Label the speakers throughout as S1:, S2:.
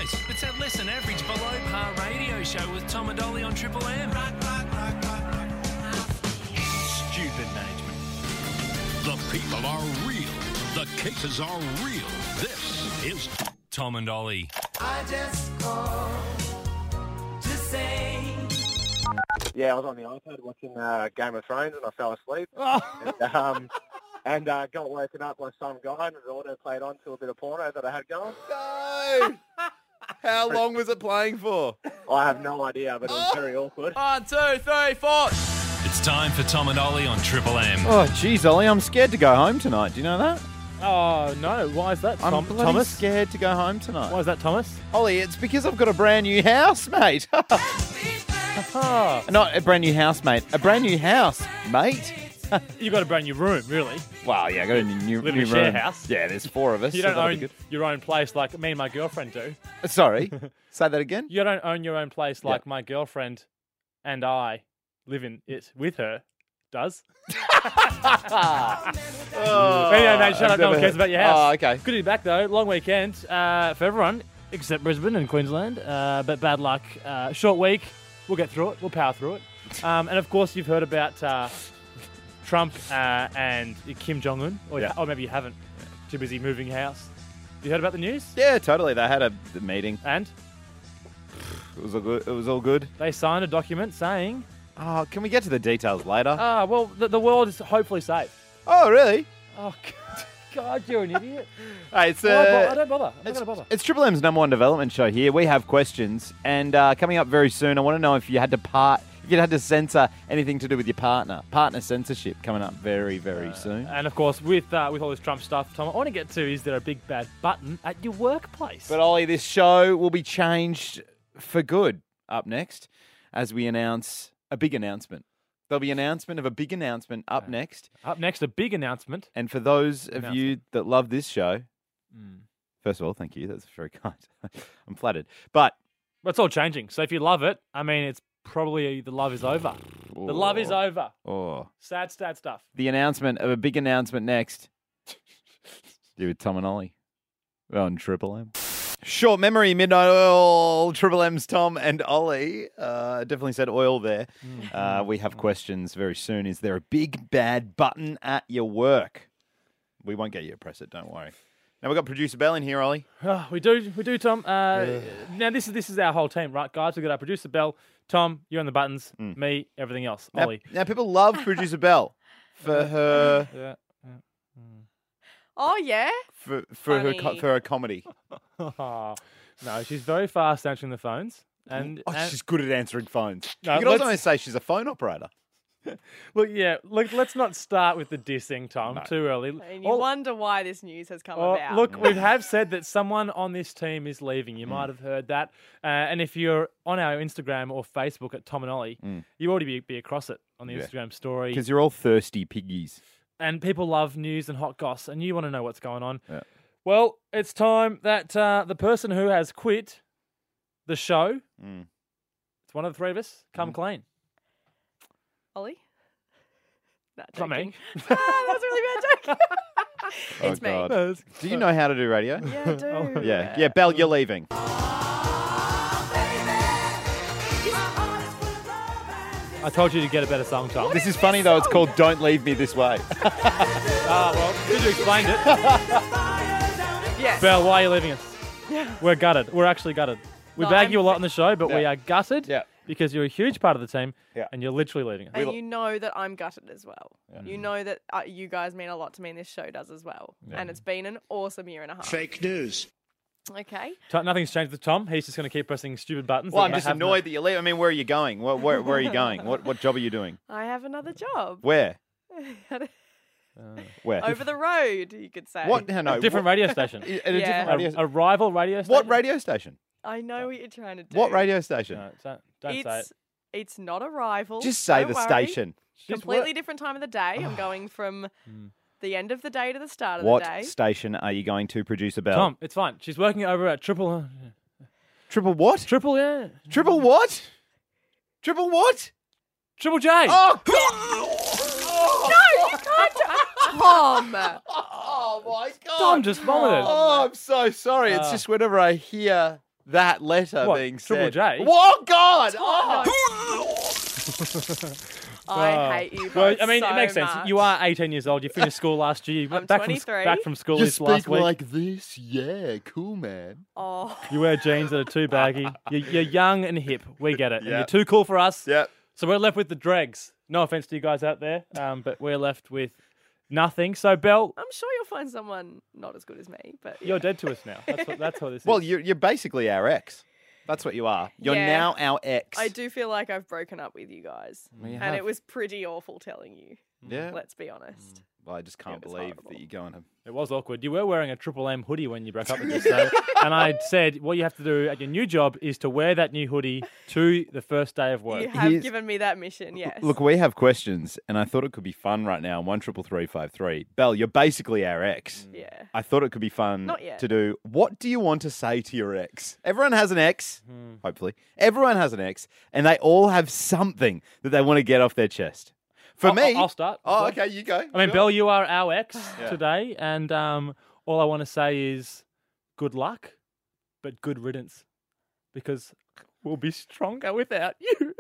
S1: Yes, it's that less than average below par radio show with Tom and Dolly on Triple M. Stupid management.
S2: The people are real. The cases are real. This is
S1: Tom and Ollie.
S3: I just called to say.
S4: Yeah, I was on the iPad watching Game of Thrones and I fell asleep. And got woken up by some guy and the auto played on to a bit of porno that I had going.
S5: No! How long was it playing for?
S4: I have no idea, but it was very awkward.
S5: 1, 2, 3, 4.
S1: It's time for Tom and Ollie on Triple M.
S6: Oh, geez, Ollie, I'm scared to go home tonight. Do you know that?
S7: Oh, no. Why is that,
S6: I'm bloody
S7: Thomas?
S6: scared to go home tonight.
S7: Why is that, Thomas?
S6: Ollie, it's because I've got a brand new house, mate. Not a brand new house, mate. A brand new house, mate.
S7: You got a brand new room, really.
S6: Wow, yeah, I got a new
S7: Live in a
S6: room.
S7: share house.
S6: Yeah, there's 4 of us.
S7: You
S6: so
S7: don't
S6: that'll be
S7: own
S6: good.
S7: your own place like me and my girlfriend do.
S6: Sorry, say that again.
S7: You don't own your own place like my girlfriend and I live in it with her does. Anyway, mate, shut up. No one cares about your house.
S6: Oh, okay.
S7: Good to be back, though. Long weekend for everyone except Brisbane and Queensland. But bad luck. Short week. We'll get through it. We'll power through it. And, of course, you've heard about Trump and Kim Jong-un. Or maybe you haven't. Too busy moving house. You heard about the news?
S6: Yeah, totally. They had a meeting.
S7: And
S6: It was all good. It was all good.
S7: they signed a document saying,
S6: Oh, can we get to the details later?
S7: well, the world is hopefully safe.
S6: Oh, really?
S7: Oh, God, you're an idiot.
S6: Hey, it's
S7: I don't bother. I'm not going to bother.
S6: It's Triple M's number one development show here. We have questions, and coming up very soon, I want to know if you had to censor anything to do with your partner. Partner censorship coming up very, very soon.
S7: And, of course, with all this Trump stuff, Tom, I want to get to, is there a big bad button at your workplace?
S6: But Ollie, this show will be changed for good up next as we announce a big announcement. There'll be an announcement of a big announcement up next.
S7: Up next, a big announcement.
S6: And for those of you that love this show, first of all, thank you. That's very kind. I'm flattered. But
S7: it's all changing. So if you love it, I mean, it's probably the love is over. The love is over. Sad stuff.
S6: The announcement of a big announcement next. Do with Tom and Ollie on Triple M. Short memory, Midnight Oil, Triple M's Tom and Ollie. Definitely said oil there. We have questions very soon. Is there a big bad button at your work? We won't get you to press it, don't worry. Now we've got producer Bell in here, Ollie.
S7: Oh, we do, Tom. Now this is our whole team, right, guys? We've got our producer Bell, Tom, you're on the buttons, me, everything else, Ollie.
S6: Now people love producer Bell for her
S8: Oh, yeah?
S6: for her comedy.
S7: No, she's very fast answering the phones. And
S6: she's good at answering phones.
S7: No,
S6: you could also say she's a phone operator.
S7: Look, let's not start with the dissing, Tom, too early.
S8: And you wonder why this news has come about.
S7: Look, we have said that someone on this team is leaving. You might have heard that. And if you're on our Instagram or Facebook at Tom and Ollie, you already be across it on the Instagram story.
S6: Because you're all thirsty piggies.
S7: And people love news and hot goss, and you want to know what's going on.
S6: Yeah.
S7: Well, it's time that the person who has quit the show, it's one of the three of us, come clean.
S8: Ollie? No,
S7: It's not me.
S8: That was a really bad joke. It's me.
S6: God. Do you know how to do radio?
S8: Yeah, I do.
S6: Yeah, Belle, you're leaving.
S7: I told you to get a better song, Tom.
S6: This is funny though. It's called "Don't Leave Me This Way."
S7: Well, good you explained it.
S8: Yes.
S7: Belle, why are you leaving us?
S8: Yeah.
S7: We're gutted. We're actually gutted. We
S8: No,
S7: bag you a lot in the show, but we are gutted
S6: Yeah.
S7: because you're a huge part of the team
S6: Yeah.
S7: and you're literally leaving us.
S8: And you know that I'm gutted as well. You know that you guys mean a lot to me, and this show does as well. And it's been an awesome year and a half.
S2: fake news.
S8: Okay.
S7: Nothing's changed with Tom. He's just going to keep pressing stupid buttons.
S6: Well,
S7: that
S6: I'm just
S7: have
S6: annoyed that you leave. I mean, where are you going? Where are you going? What job are you doing?
S8: I have another job.
S6: Where? Where?
S8: Over the road, you could say.
S6: What? No,
S7: A different radio station.
S6: At a
S8: Yeah.
S6: different radio.
S7: A rival radio station.
S6: What radio station?
S8: I know what you're trying to do.
S6: What radio station?
S7: No, don't say it.
S8: It's not a rival.
S6: Just say
S8: Don't
S6: the
S8: worry.
S6: station.
S8: Completely different time of the day. I'm going from the end of the day to the start of
S6: What
S8: the day.
S6: station are you going to, producer Bell?
S7: Tom, it's fine. She's working over at Triple.
S6: Triple what?
S7: Triple, yeah.
S6: Triple what? Triple what?
S7: Triple J.
S6: Oh God!
S8: No, you can't do Tom!
S6: Oh my God!
S7: Tom just vomited.
S6: Oh, I'm so sorry. It's just whenever I hear that letter
S7: What,
S6: being
S7: Triple
S6: said.
S7: J?
S6: What? God!
S8: Oh,
S6: Oh!
S8: I hate you
S7: Well,
S8: both
S7: I mean,
S8: so
S7: it makes sense.
S8: much.
S7: You are 18 years old. You finished school last year. You
S8: I'm
S7: back
S8: 23.
S7: back from school
S6: You
S7: this last
S6: speak
S7: week.
S6: like this? Yeah, cool, man.
S8: Oh,
S7: You wear jeans that are too baggy. You're young and hip. We get it. And you're
S6: Yep.
S7: too cool for us.
S6: Yep.
S7: So we're left with the dregs. No offense to you guys out there, but we're left with nothing. So, Belle,
S8: I'm sure you'll find someone not as good as me, but
S7: you're dead to us now. That's what this
S6: Well,
S7: is.
S6: you're basically our ex. That's what you are. You're
S8: Yeah.
S6: now our ex.
S8: I do feel like I've broken up with you guys.
S6: Well, you
S8: And
S6: have.
S8: it was pretty awful telling you.
S6: Yeah.
S8: Let's be honest.
S6: Well, I just can't
S8: It was
S6: believe
S8: horrible.
S6: that you're going to.
S7: It was awkward. You were wearing a Triple M hoodie when you broke up with us, though. And I said, what you have to do at your new job is to wear that new hoodie to the first day of work.
S8: You have
S6: Here's-
S8: given me that mission, yes.
S6: Look, we have questions, and I thought it could be fun right now. 13353. Belle, you're basically our ex.
S8: Yeah.
S6: I thought it could be fun
S8: Not yet.
S6: to do. What do you want to say to your ex? Everyone has an ex, hopefully. Everyone has an ex, and they all have something that they want to get off their chest. For me,
S7: I'll start.
S6: Oh, okay, you go.
S7: I mean,
S6: Sure.
S7: Belle, you are our ex
S6: Yeah.
S7: today, and all I want to say is good luck, but good riddance, because we'll be stronger without you.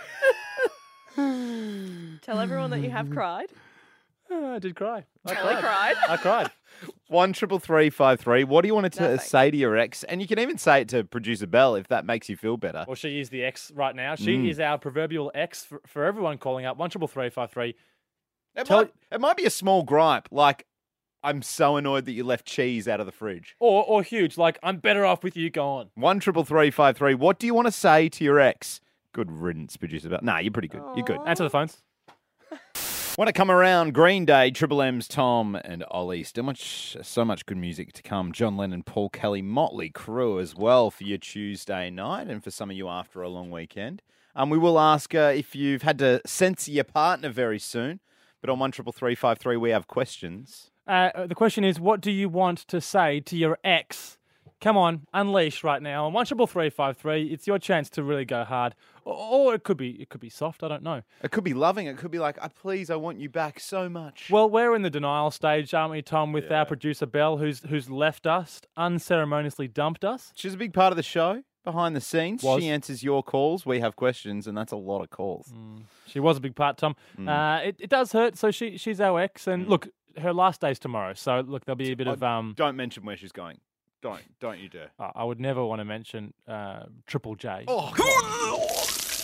S8: Tell everyone that you have cried.
S7: I did cry. I
S8: Really cried.
S7: I cried.
S6: 13353. What do you want to
S8: No, thanks.
S6: say to your ex? And you can even say it to producer Belle if that makes you feel better.
S7: Well, she is the ex right now. She is our proverbial ex for everyone calling up 13353.
S6: It might be a small gripe, like I'm so annoyed that you left cheese out of the fridge.
S7: Or huge, like I'm better off with you gone.
S6: 13353. What do you want to say to your ex? Good riddance, producer Belle. Nah, you're pretty good. You're good.
S7: Answer the phones.
S6: Want to come around? Green Day, Triple M's Tom and Ollie. So much good music to come. John Lennon, Paul Kelly, Motley Crue as well for your Tuesday night, and for some of you after a long weekend. We will ask if you've had to censor your partner very soon. But on 13353, we have questions.
S7: The question is, what do you want to say to your ex? Come on, unleash right now. On 13353, it's your chance to really go hard. Or it could be soft, I don't know.
S6: It could be loving. It could be like, please, I want you back so much.
S7: Well, we're in the denial stage, aren't we, Tom, with our producer Belle, who's left us, unceremoniously dumped us.
S6: She's a big part of the show, behind the scenes.
S7: Was.
S6: She answers your calls. We have questions, and that's a lot of calls.
S7: She was a big part, Tom. It does hurt, so she's our ex. And look, her last day's tomorrow, so look, there'll be a bit of...
S6: Don't mention where she's going. Don't you dare.
S7: I would never want to mention Triple J.
S6: Oh, God.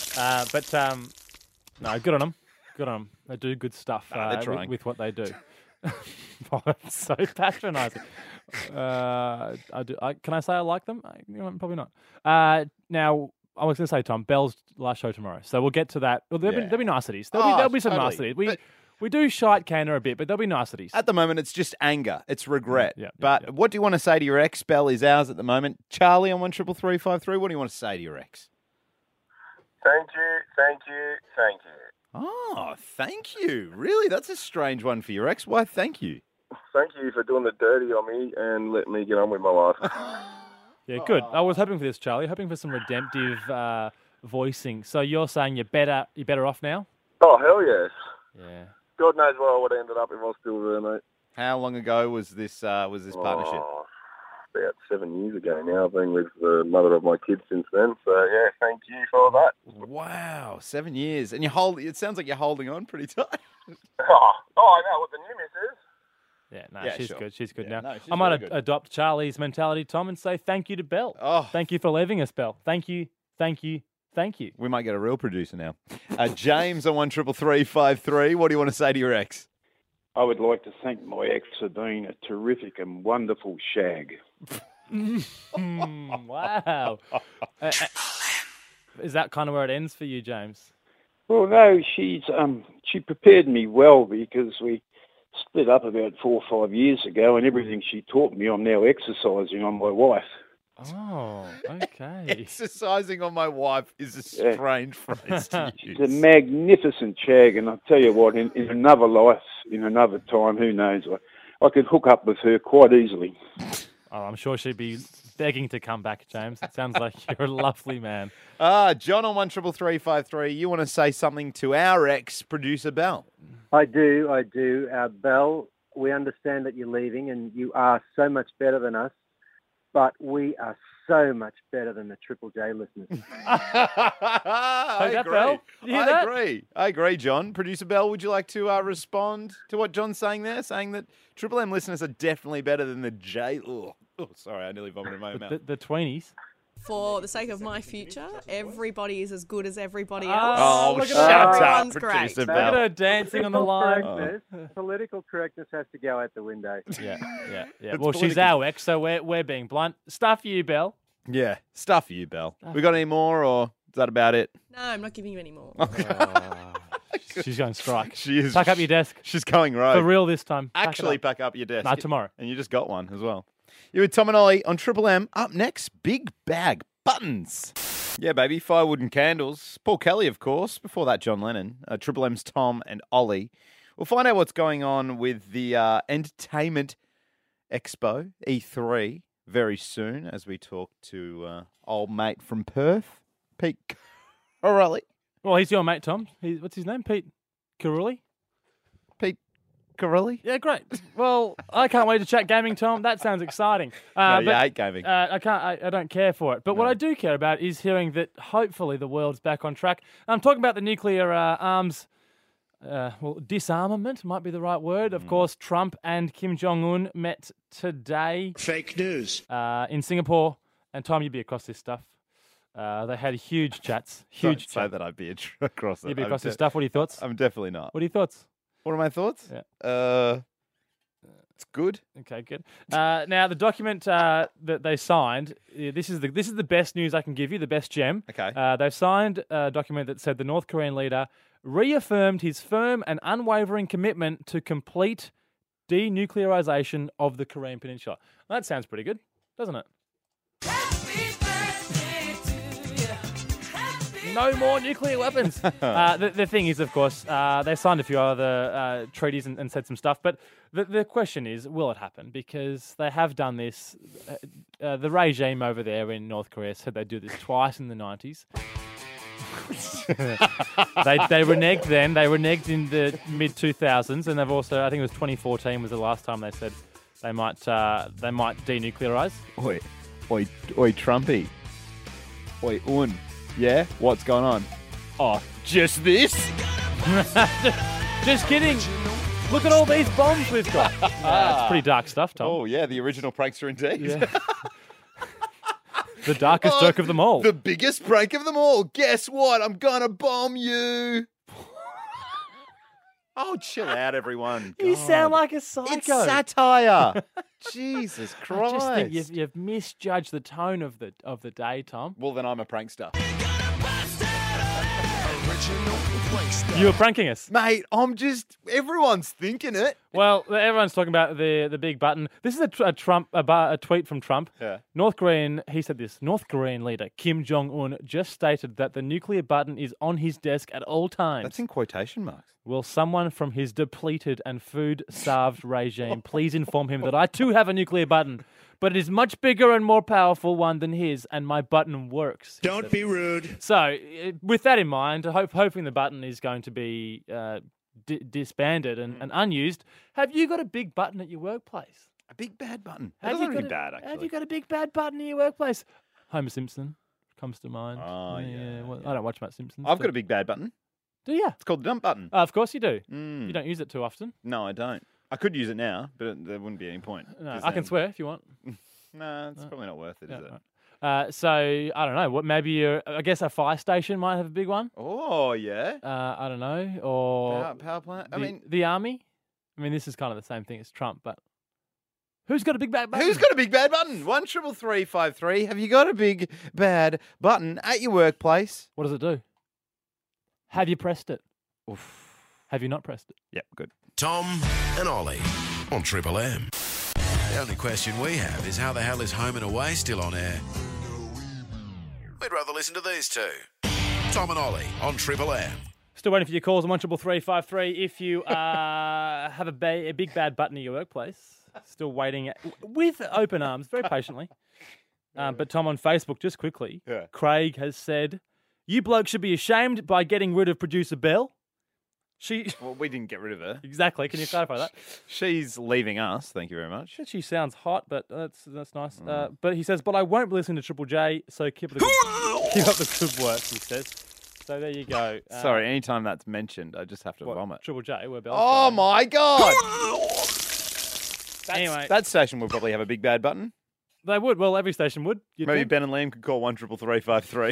S7: No, good on them. Good on them. They do good stuff
S6: they're trying.
S7: with what they do. Oh, that's so patronising. Can I say I like them? Probably not. Now, I was going to say, Tom, Belle's last show tomorrow, so we'll get to that. Well, there'll be niceties. There'll be some
S6: totally.
S7: niceties. We do shite canner a bit, but there'll be niceties.
S6: At the moment, it's just anger. It's regret.
S7: Yeah,
S6: but what do you want to say to your ex? Belle is ours at the moment. Charlie on 13353. What do you want to say to your ex?
S9: Thank you, thank you, thank you.
S6: Oh, thank you. Really? That's a strange one for your ex. Why thank you?
S9: Thank you for doing the dirty on me and letting me get on with my life.
S7: Yeah, good. I was hoping for this, Charlie. Hoping for some redemptive voicing. So you're saying you're better off now?
S9: Oh, hell yes.
S7: Yeah.
S9: God knows where I would have ended up if I was still there, mate.
S6: How long ago was this partnership?
S9: Oh, about 7 years ago now. I've been with the mother of my kids since then. So, yeah, thank you for that.
S6: Wow, 7 years. And it sounds like you're holding on pretty tight.
S9: Oh, I know what the new miss is.
S7: Yeah, no,
S6: Yeah,
S7: she's
S6: sure.
S7: good. She's good
S6: Yeah,
S7: now.
S6: no, she's
S7: I might
S6: very good.
S7: adopt Charlie's mentality, Tom, and say thank you to Belle.
S6: Oh.
S7: Thank you for leaving us, Belle. Thank you, thank you, thank you.
S6: We might get a real producer now. James on 13353. What do you want to say to your ex?
S10: I would like to thank my ex for being a terrific and wonderful shag.
S7: Wow. Is that kind of where it ends for you, James?
S10: Well, no, she prepared me well because we split up about 4 or 5 years ago, and everything she taught me, I'm now exercising on my wife.
S7: Oh, okay.
S6: Exercising on my wife is a strange phrase to use.
S10: She's a magnificent shag, and I'll tell you what, in another life, in another time, who knows, I could hook up with her quite easily.
S7: Oh, I'm sure she'd be begging to come back, James. It sounds like you're a lovely man.
S6: John on 13353. You want to say something to our ex, producer Belle?
S11: I do. Belle, we understand that you're leaving and you are so much better than us. but we are so much better than the Triple J listeners.
S6: I
S7: that,
S6: agree.
S7: Bell? You hear
S6: I
S7: that?
S6: agree. I agree, John. Producer Bell, would you like to respond to what John's saying there? Saying that Triple M listeners are definitely better than the J. Oh, sorry, I nearly vomited in my mouth.
S7: The tweenies.
S8: For the sake of my future, everybody is as good as everybody
S7: Oh,
S8: else.
S6: Oh,
S7: look at
S6: shut
S7: that.
S6: up,
S8: Everyone's great.
S6: Producer
S7: Look at
S6: Bell.
S7: her dancing on the line.
S11: Political correctness has to go out the window.
S7: Yeah.
S6: It's
S7: Well, she's
S6: political.
S7: our ex, so we're being blunt. Stuff you, Bell.
S6: Yeah, stuff you, Bell. We got any more, or is that about it?
S8: No, I'm not giving you any more.
S7: She's going strike.
S6: She is.
S7: Pack up your desk.
S6: She's going
S7: For
S6: rogue.
S7: real this time.
S6: Actually, pack up your desk.
S7: Nah, tomorrow.
S6: And you just got one as well. You with Tom and Ollie on Triple M. Up next, Big Bag Buttons. Yeah, baby. Firewood and candles. Paul Kelly, of course. Before that, John Lennon. Triple M's Tom and Ollie. We'll find out what's going on with the Entertainment Expo, E3, very soon as we talk to old mate from Perth, Pete Corelli.
S7: Well, he's your mate, Tom. What's his name? Pete Carulli?
S6: Pete Corelli?
S7: Yeah, great. Well, I can't wait to chat gaming, Tom. That sounds exciting.
S6: No, you
S7: but,
S6: hate gaming.
S7: I don't care for it. But what I do care about is hearing that hopefully the world's back on track. I'm talking about the nuclear arms. Disarmament might be the right word. Of course, Trump and Kim Jong-un met today.
S2: Fake news.
S7: In Singapore. And Tom, you'd be across this stuff. They had huge chats.
S6: Don't say that I'd be across it.
S7: You'd be across this stuff. What are your thoughts?
S6: I'm definitely not.
S7: What are your thoughts?
S6: What are my thoughts?
S7: Yeah.
S6: It's good.
S7: Okay, good. Now the document that they signed. This is the best news I can give you. The best gem.
S6: Okay.
S7: They've signed a document that said the North Korean leader reaffirmed his firm and unwavering commitment to complete denuclearization of the Korean Peninsula. That sounds pretty good, doesn't it? No more nuclear weapons. The thing is, of course, they signed a few other treaties and said some stuff, but the question is, will it happen? Because they have done this. The regime over there in North Korea said they'd do this twice in the 90s. they reneged then. They reneged in the mid-2000s, and they've also, I think it was 2014 was the last time they said they might denuclearize.
S6: Oi, Trumpy. Oi, Un. Yeah? What's going on? Oh, just this?
S7: Just kidding. Look at all these bombs we've got. It's pretty dark stuff, Tom.
S6: Oh, yeah, the original prankster indeed.
S7: Yeah. The darkest joke of them all.
S6: The biggest prank of them all. Guess what? I'm going to bomb you. Oh, chill out, everyone.
S7: You
S6: God.
S7: sound like a psycho.
S6: It's satire. Jesus Christ.
S7: I just think you've misjudged the tone of the day, Tom.
S6: Well, then I'm a prankster.
S7: You were pranking us.
S6: Mate, everyone's thinking it.
S7: Well, everyone's talking about the big button. This is a tweet from Trump.
S6: Yeah.
S7: He said this, North Korean leader Kim Jong-un just stated that the nuclear button is on his desk at all times.
S6: That's in quotation marks.
S7: Will someone from his depleted and food-starved regime please inform him that I too have a nuclear button, but it is much bigger and more powerful one than his, and my button works.
S2: Don't be rude.
S7: So, with that in mind, hoping the button is going to be disbanded and unused, have you got a big button at your workplace?
S6: A big bad button.
S7: Have
S6: That
S7: you
S6: doesn't
S7: got
S6: be bad, actually.
S7: Have you got a big bad button in your workplace? Homer Simpson comes to mind.
S6: Oh, yeah.
S7: Well, I don't watch much Simpsons.
S6: I've got a big bad button.
S7: Do you?
S6: It's called the dump button.
S7: Of course you do.
S6: Mm.
S7: You don't use it too often.
S6: No, I don't. I could use it now, but there wouldn't be any point.
S7: No, I can swear if you want.
S6: No, it's probably not worth it, is it?
S7: Right. So I don't know. What maybe I guess a fire station might have a big one.
S6: Oh yeah.
S7: I don't know. Or
S6: power plant.
S7: The army. I mean, this is kind of the same thing as Trump, but who's got a big bad button?
S6: Who's got a big bad button? 133353. Have you got a big bad button at your workplace?
S7: What does it do? Have you pressed it?
S6: Oof.
S7: Have you not pressed it?
S6: Yep, good.
S12: Tom and Ollie on Triple M. The only question we have is how the hell is Home and Away still on air? We'd rather listen to these two. Tom and Ollie on Triple M.
S7: Still waiting for your calls on 133353 if you have a big bad button at your workplace. Still waiting with open arms, very patiently. But Tom, on Facebook, just quickly, Craig has said, "You blokes should be ashamed by getting rid of producer Bell.
S6: Well, we didn't get rid of her.
S7: Exactly. Can you clarify that?
S6: She's leaving us. Thank you very much.
S7: She sounds hot, but that's nice. But he says, but I won't be listening to Triple J, so keep up the good work, he says. So there you go.
S6: Sorry, anytime that's mentioned, I just have to vomit.
S7: Triple J, we're bells.
S6: Oh, my God.
S7: Anyway.
S6: That station will probably have a big bad button.
S7: They would. Well, every station would.
S6: Maybe Ben and Liam could call 133353.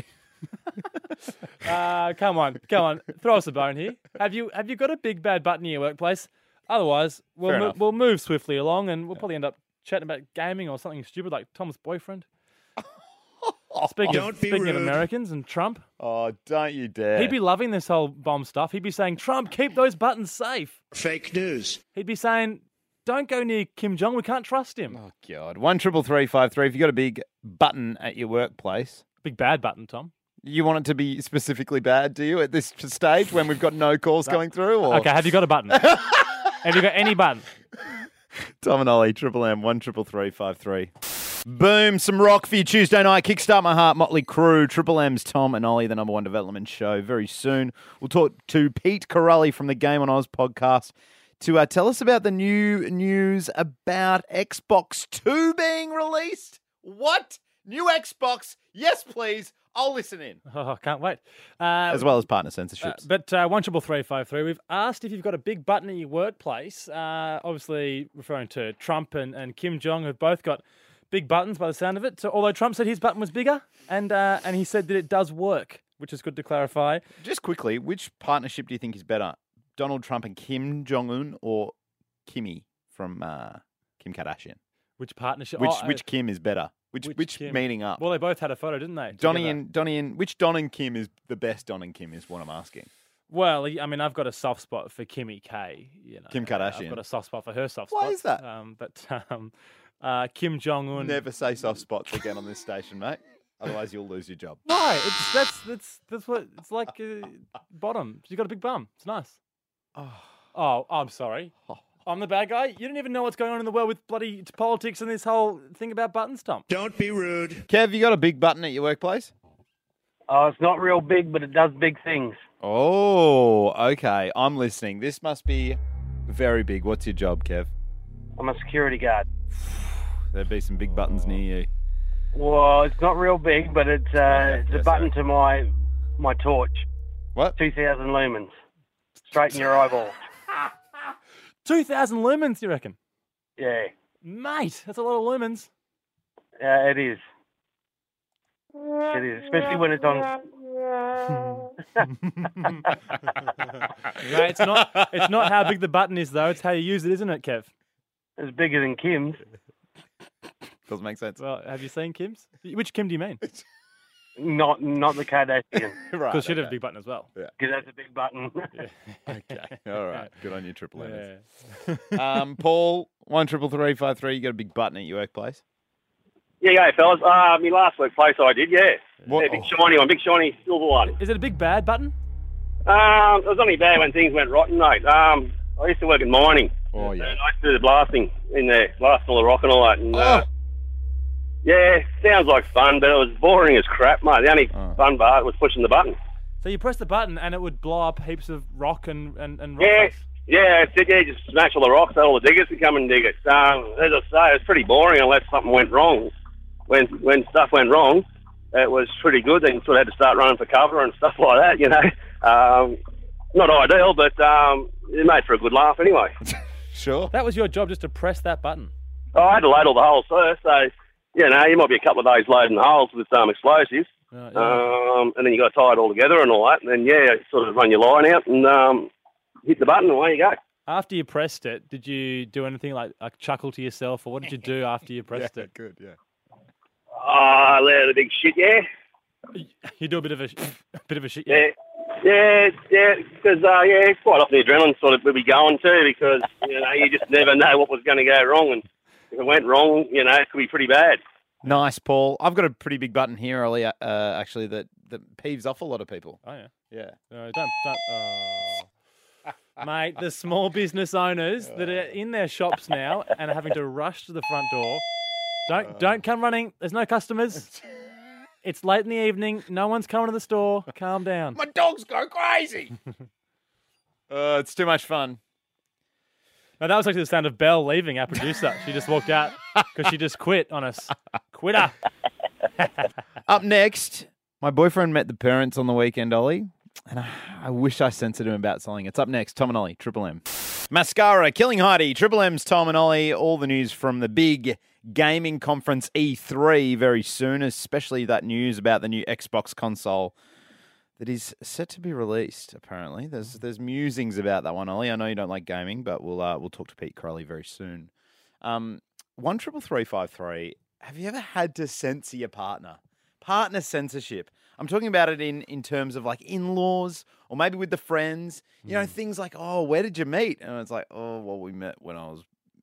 S7: Come on. Throw us a bone here. Have you got a big bad button in your workplace? Otherwise, we'll move swiftly along and we'll probably end up chatting about gaming or something stupid like Tom's boyfriend. Speaking of Americans and Trump.
S6: Oh, don't you dare.
S7: He'd be loving this whole bomb stuff. He'd be saying, Trump, keep those buttons safe.
S13: Fake news.
S7: He'd be saying, don't go near Kim Jong. We can't trust him.
S6: Oh, God. 133353. If you've got a big button at your workplace.
S7: Big bad button, Tom.
S6: You want it to be specifically bad, do you, at this stage when we've got no calls going through? Or?
S7: Okay, have you got a button? Have you got any button?
S6: Tom and Ollie, Triple M, 133353. Boom, some rock for you Tuesday night. Kickstart My Heart, Motley Crue, Triple M's Tom and Ollie, the number one development show. Very soon, we'll talk to Pete Corelli from the Game on Oz podcast to tell us about the new news about Xbox 2 being released. What? New Xbox? Yes, please. I'll listen in.
S7: Oh, can't wait.
S6: As well as partner censorships.
S7: But 133353, we've asked if you've got a big button in your workplace, obviously referring to Trump and Kim Jong, who've both got big buttons by the sound of it. So, although Trump said his button was bigger, and he said that it does work, which is good to clarify.
S6: Just quickly, which partnership do you think is better? Donald Trump and Kim Jong-un or Kimmy from Kim Kardashian?
S7: Which partnership?
S6: Which Kim is better? Which
S7: Kim?
S6: meeting up?
S7: Well, they both had a photo, didn't they?
S6: Which Don and Kim is the best Don and Kim is what I'm asking.
S7: Well, I mean, I've got a soft spot for Kimmy K.
S6: Kim Kardashian.
S7: I've got a soft spot for her soft spot.
S6: Why is that?
S7: But Kim Jong-un.
S6: Never say soft spots again on this station, mate. Otherwise, you'll lose your job.
S7: Why? That's what it's like. Bottom. You got a big bum. It's nice. Oh, I'm sorry. I'm the bad guy? You don't even know what's going on in the world with bloody politics and this whole thing about buttons, Tom.
S13: Don't be rude.
S6: Kev, you got a big button at your workplace?
S11: Oh, it's not real big, but it does big things.
S6: Oh, okay. I'm listening. This must be very big. What's your job, Kev?
S11: I'm a security guard.
S6: There'd be some big buttons near you.
S11: Well, it's not real big, but it's a button to my torch.
S6: What?
S11: 2,000 lumens. Straight in your eyeball.
S7: 2,000 lumens, you reckon?
S11: Yeah.
S7: Mate, that's a lot of lumens.
S11: Yeah, it is. It is, especially when it's on.
S7: No, it's not how big the button is, though. It's how you use it, isn't it, Kev?
S11: It's bigger than Kim's.
S6: Doesn't make sense.
S7: Well, have you seen Kim's? Which Kim do you mean?
S11: Not the Kardashian.
S6: Right.
S7: Because she'd have a big button as well.
S6: Yeah.
S11: Because that's a big button.
S7: Yeah.
S6: Okay. All right. Good on you, Triple M.
S7: Yeah.
S6: Paul, 133353. You got a big button at your workplace?
S14: Yeah, fellas. My last workplace I did, yeah.
S6: What?
S14: Yeah, big shiny silver one.
S7: Is it a big bad button?
S14: It was only bad when things went rotten, mate. I used to work in mining.
S6: Oh, yeah.
S14: And I used to do the blasting in there, blasting all the rock and all that. And, yeah, sounds like fun, but it was boring as crap, mate. The only fun part was pushing the button.
S7: So you press the button and it would blow up heaps of rock and rock
S14: Yeah,
S7: face.
S14: yeah, just smash all the rocks, all the diggers would come and dig it. As I say, it's pretty boring unless something went wrong. When stuff went wrong, it was pretty good. Then you sort of had to start running for cover and stuff like that, you know. Not ideal, but it made for a good laugh anyway.
S6: Sure.
S7: That was your job, just to press that button.
S14: Oh, I had to load all the holes first, so, you know, you might be a couple of days loading the holes with explosives. And then you got to tie it all together and all that. And then, yeah, sort of run your line out and hit the button and away you go.
S7: After you pressed it, did you do anything like chuckle to yourself, or what did you do after you pressed it?
S6: Good, yeah.
S14: Oh, the big shit, yeah.
S7: You do a bit of a shit,
S14: yeah. Yeah, because quite often the adrenaline sort of would be going too, because you know you just never know what was going to go wrong, and if it went wrong, you know, it could be pretty bad.
S6: Nice, Paul. I've got a pretty big button here, Ollie, actually, that peeves off a lot of people.
S7: Oh yeah,
S6: yeah.
S7: No, don't. Oh. Mate, the small business owners that are in their shops now and are having to rush to the front door. Don't come running. There's no customers. It's late in the evening. No one's coming to the store. Calm down.
S6: My dogs go crazy. It's too much fun.
S7: No, that was actually the sound of Belle leaving, our producer. She just walked out because she just quit on us. Quitter.
S6: Up next, my boyfriend met the parents on the weekend, Ollie, and I wish I censored him about something. It's up next. Tom and Ollie, Triple M. Mascara, Killing Heidi, Triple M's Tom and Ollie. All the news from the big gaming conference E3 very soon, especially that news about the new Xbox console that is set to be released, apparently. There's musings about that one, Ollie. I know you don't like gaming, but we'll talk to Pete Crowley very soon. 133353, have you ever had to censor your partner? Partner censorship. I'm talking about it in terms of like in-laws or maybe with the friends. You know, things like, oh, where did you meet? And it's like, oh, well, we met when I was,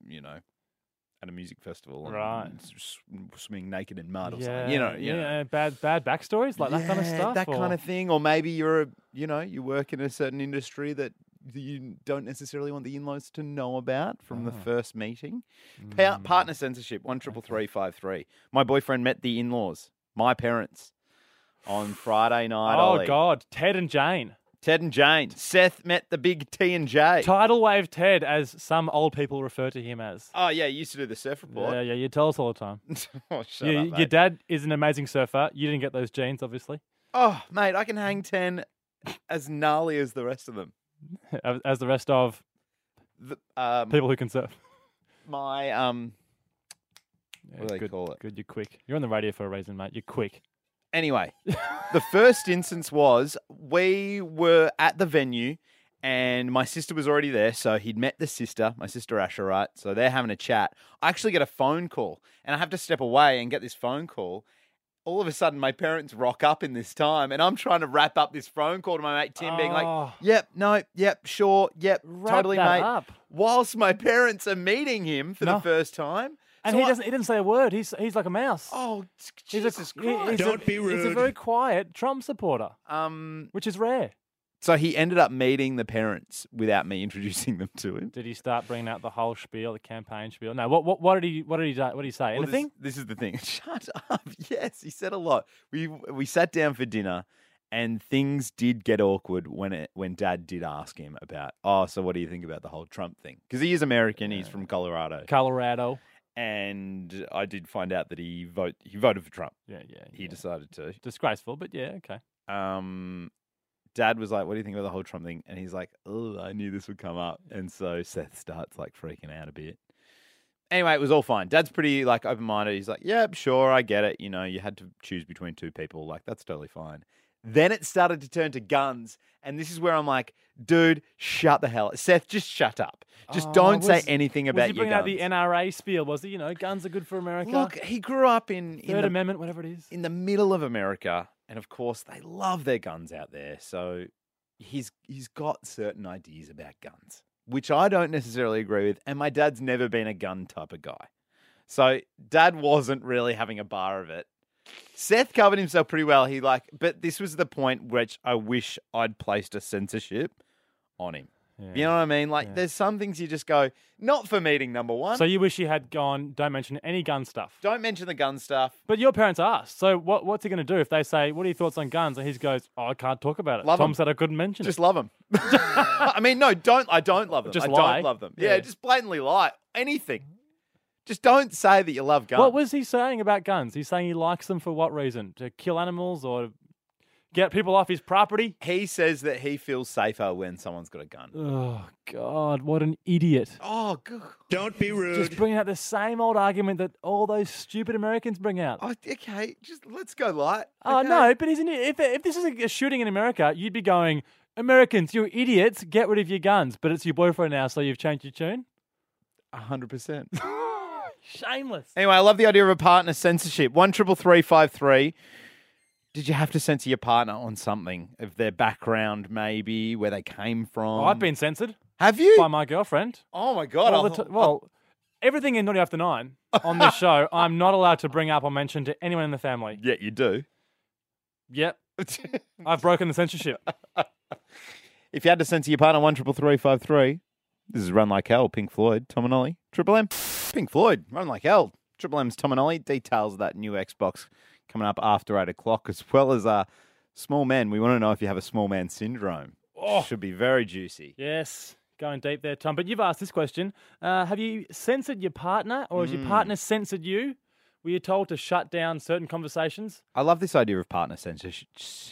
S6: at a music festival.
S7: Right.
S6: And swimming naked in mud or something. You know.
S7: Bad backstories, like that kind of stuff.
S6: That kind of thing. Or maybe you work in a certain industry that you don't necessarily want the in-laws to know about from the first meeting. Partner censorship, 133353. My boyfriend met the in-laws, my parents, on Friday night.
S7: Oh,
S6: Ollie.
S7: God. Ted and Jane.
S6: Seth met the big T and J.
S7: Tidal wave Ted, as some old people refer to him as.
S6: Oh, yeah, you used to do the surf report.
S7: Yeah, you tell us all the time.
S6: Oh, shut up, mate.
S7: Your dad is an amazing surfer. You didn't get those genes, obviously.
S6: Oh, mate, I can hang 10 as gnarly as the rest of them.
S7: As the rest of people who can surf.
S6: My, what do they call it?
S7: Good, you're quick. You're on the radio for a reason, mate. You're quick.
S6: Anyway, the first instance was we were at the venue and my sister was already there. So he'd met the sister, my sister Asha, right? So they're having a chat. I actually get a phone call and I have to step away and get this phone call. All of a sudden, my parents rock up in this time and I'm trying to wrap up this phone call to my mate Tim being like, yep, no, yep, sure, yep, totally, mate.
S7: Up.
S6: Whilst my parents are meeting him for the first time.
S7: And
S6: So
S7: he didn't say a word. He's like a mouse.
S6: Oh, Jesus Christ.
S13: Don't be rude.
S7: He's a very quiet Trump supporter, which is rare.
S6: So he ended up meeting the parents without me introducing them to him.
S7: Did he start bringing out the whole spiel, the campaign spiel? No. What did he say? Anything?
S6: This is the thing. Shut up. Yes, he said a lot. We sat down for dinner, and things did get awkward when Dad did ask him about. Oh, so what do you think about the whole Trump thing? Because he is American. He's from Colorado. And I did find out that he voted for Trump.
S7: Yeah.
S6: He decided to.
S7: Disgraceful, but yeah, okay.
S6: Dad was like, what do you think about the whole Trump thing? And he's like, oh, I knew this would come up. And so Seth starts like freaking out a bit. Anyway, it was all fine. Dad's pretty like open-minded. He's like, yeah, sure, I get it. You know, you had to choose between two people. Like, that's totally fine. Then it started to turn to guns. And this is where I'm like, dude, shut the hell up. Seth, just shut up. Just don't say anything about your guns.
S7: Was he bringing out the NRA spiel, was he? You know, guns are good for America.
S6: Look, he grew up in
S7: Third Amendment, whatever it is.
S6: in the middle of America. And of course, they love their guns out there. So he's got certain ideas about guns, which I don't necessarily agree with. And my dad's never been a gun type of guy. So Dad wasn't really having a bar of it. Seth covered himself pretty well. But this was the point which I wish I'd placed a censorship on him. Yeah. You know what I mean? Like, there's some things you just go, not for meeting number one.
S7: So you wish he had gone, don't mention any gun stuff.
S6: Don't mention the gun stuff.
S7: But your parents asked. So what's he going to do if they say, what are your thoughts on guns? And he goes, oh, I can't talk about it. Tom said I couldn't mention it.
S6: Just love them. I mean, no, I don't love them.
S7: Just
S6: lie. Don't love them. Yeah, just blatantly lie. Anything. Just don't say that you love guns.
S7: What was he saying about guns? He's saying he likes them for what reason? To kill animals or get people off his property?
S6: He says that he feels safer when someone's got a gun.
S7: Oh, God, what an idiot.
S6: Oh, God.
S13: Don't be rude.
S7: Just bringing out the same old argument that all those stupid Americans bring out.
S6: Oh, okay, just let's go light.
S7: Oh,
S6: okay.
S7: no, but if this is a shooting in America, you'd be going, Americans, you idiots, get rid of your guns. But it's your boyfriend now, so you've changed your tune?
S6: 100%.
S7: Shameless.
S6: Anyway, I love the idea of a partner censorship. 133353. Did you have to censor your partner on something? Of their background, maybe, where they came from?
S7: Oh, I've been censored.
S6: Have you?
S7: By my girlfriend.
S6: Oh, my God.
S7: Well, everything in Naughty After 9 on this show, I'm not allowed to bring up or mention to anyone in the family.
S6: Yeah, you do.
S7: Yep. I've broken the censorship.
S6: If you had to censor your partner, 133353. This is Run Like Hell, Pink Floyd, Tom and Ollie, Triple M. Pink Floyd, Run Like Hell, Triple M's Tom and Ollie. Details of that new Xbox coming up after 8 o'clock, as well as Small Man. We want to know if you have a small man syndrome. Should be very juicy.
S7: Yes, going deep there, Tom. But you've asked this question. Have you censored your partner or has your partner censored you? Were you told to shut down certain conversations?
S6: I love this idea of partner censorship.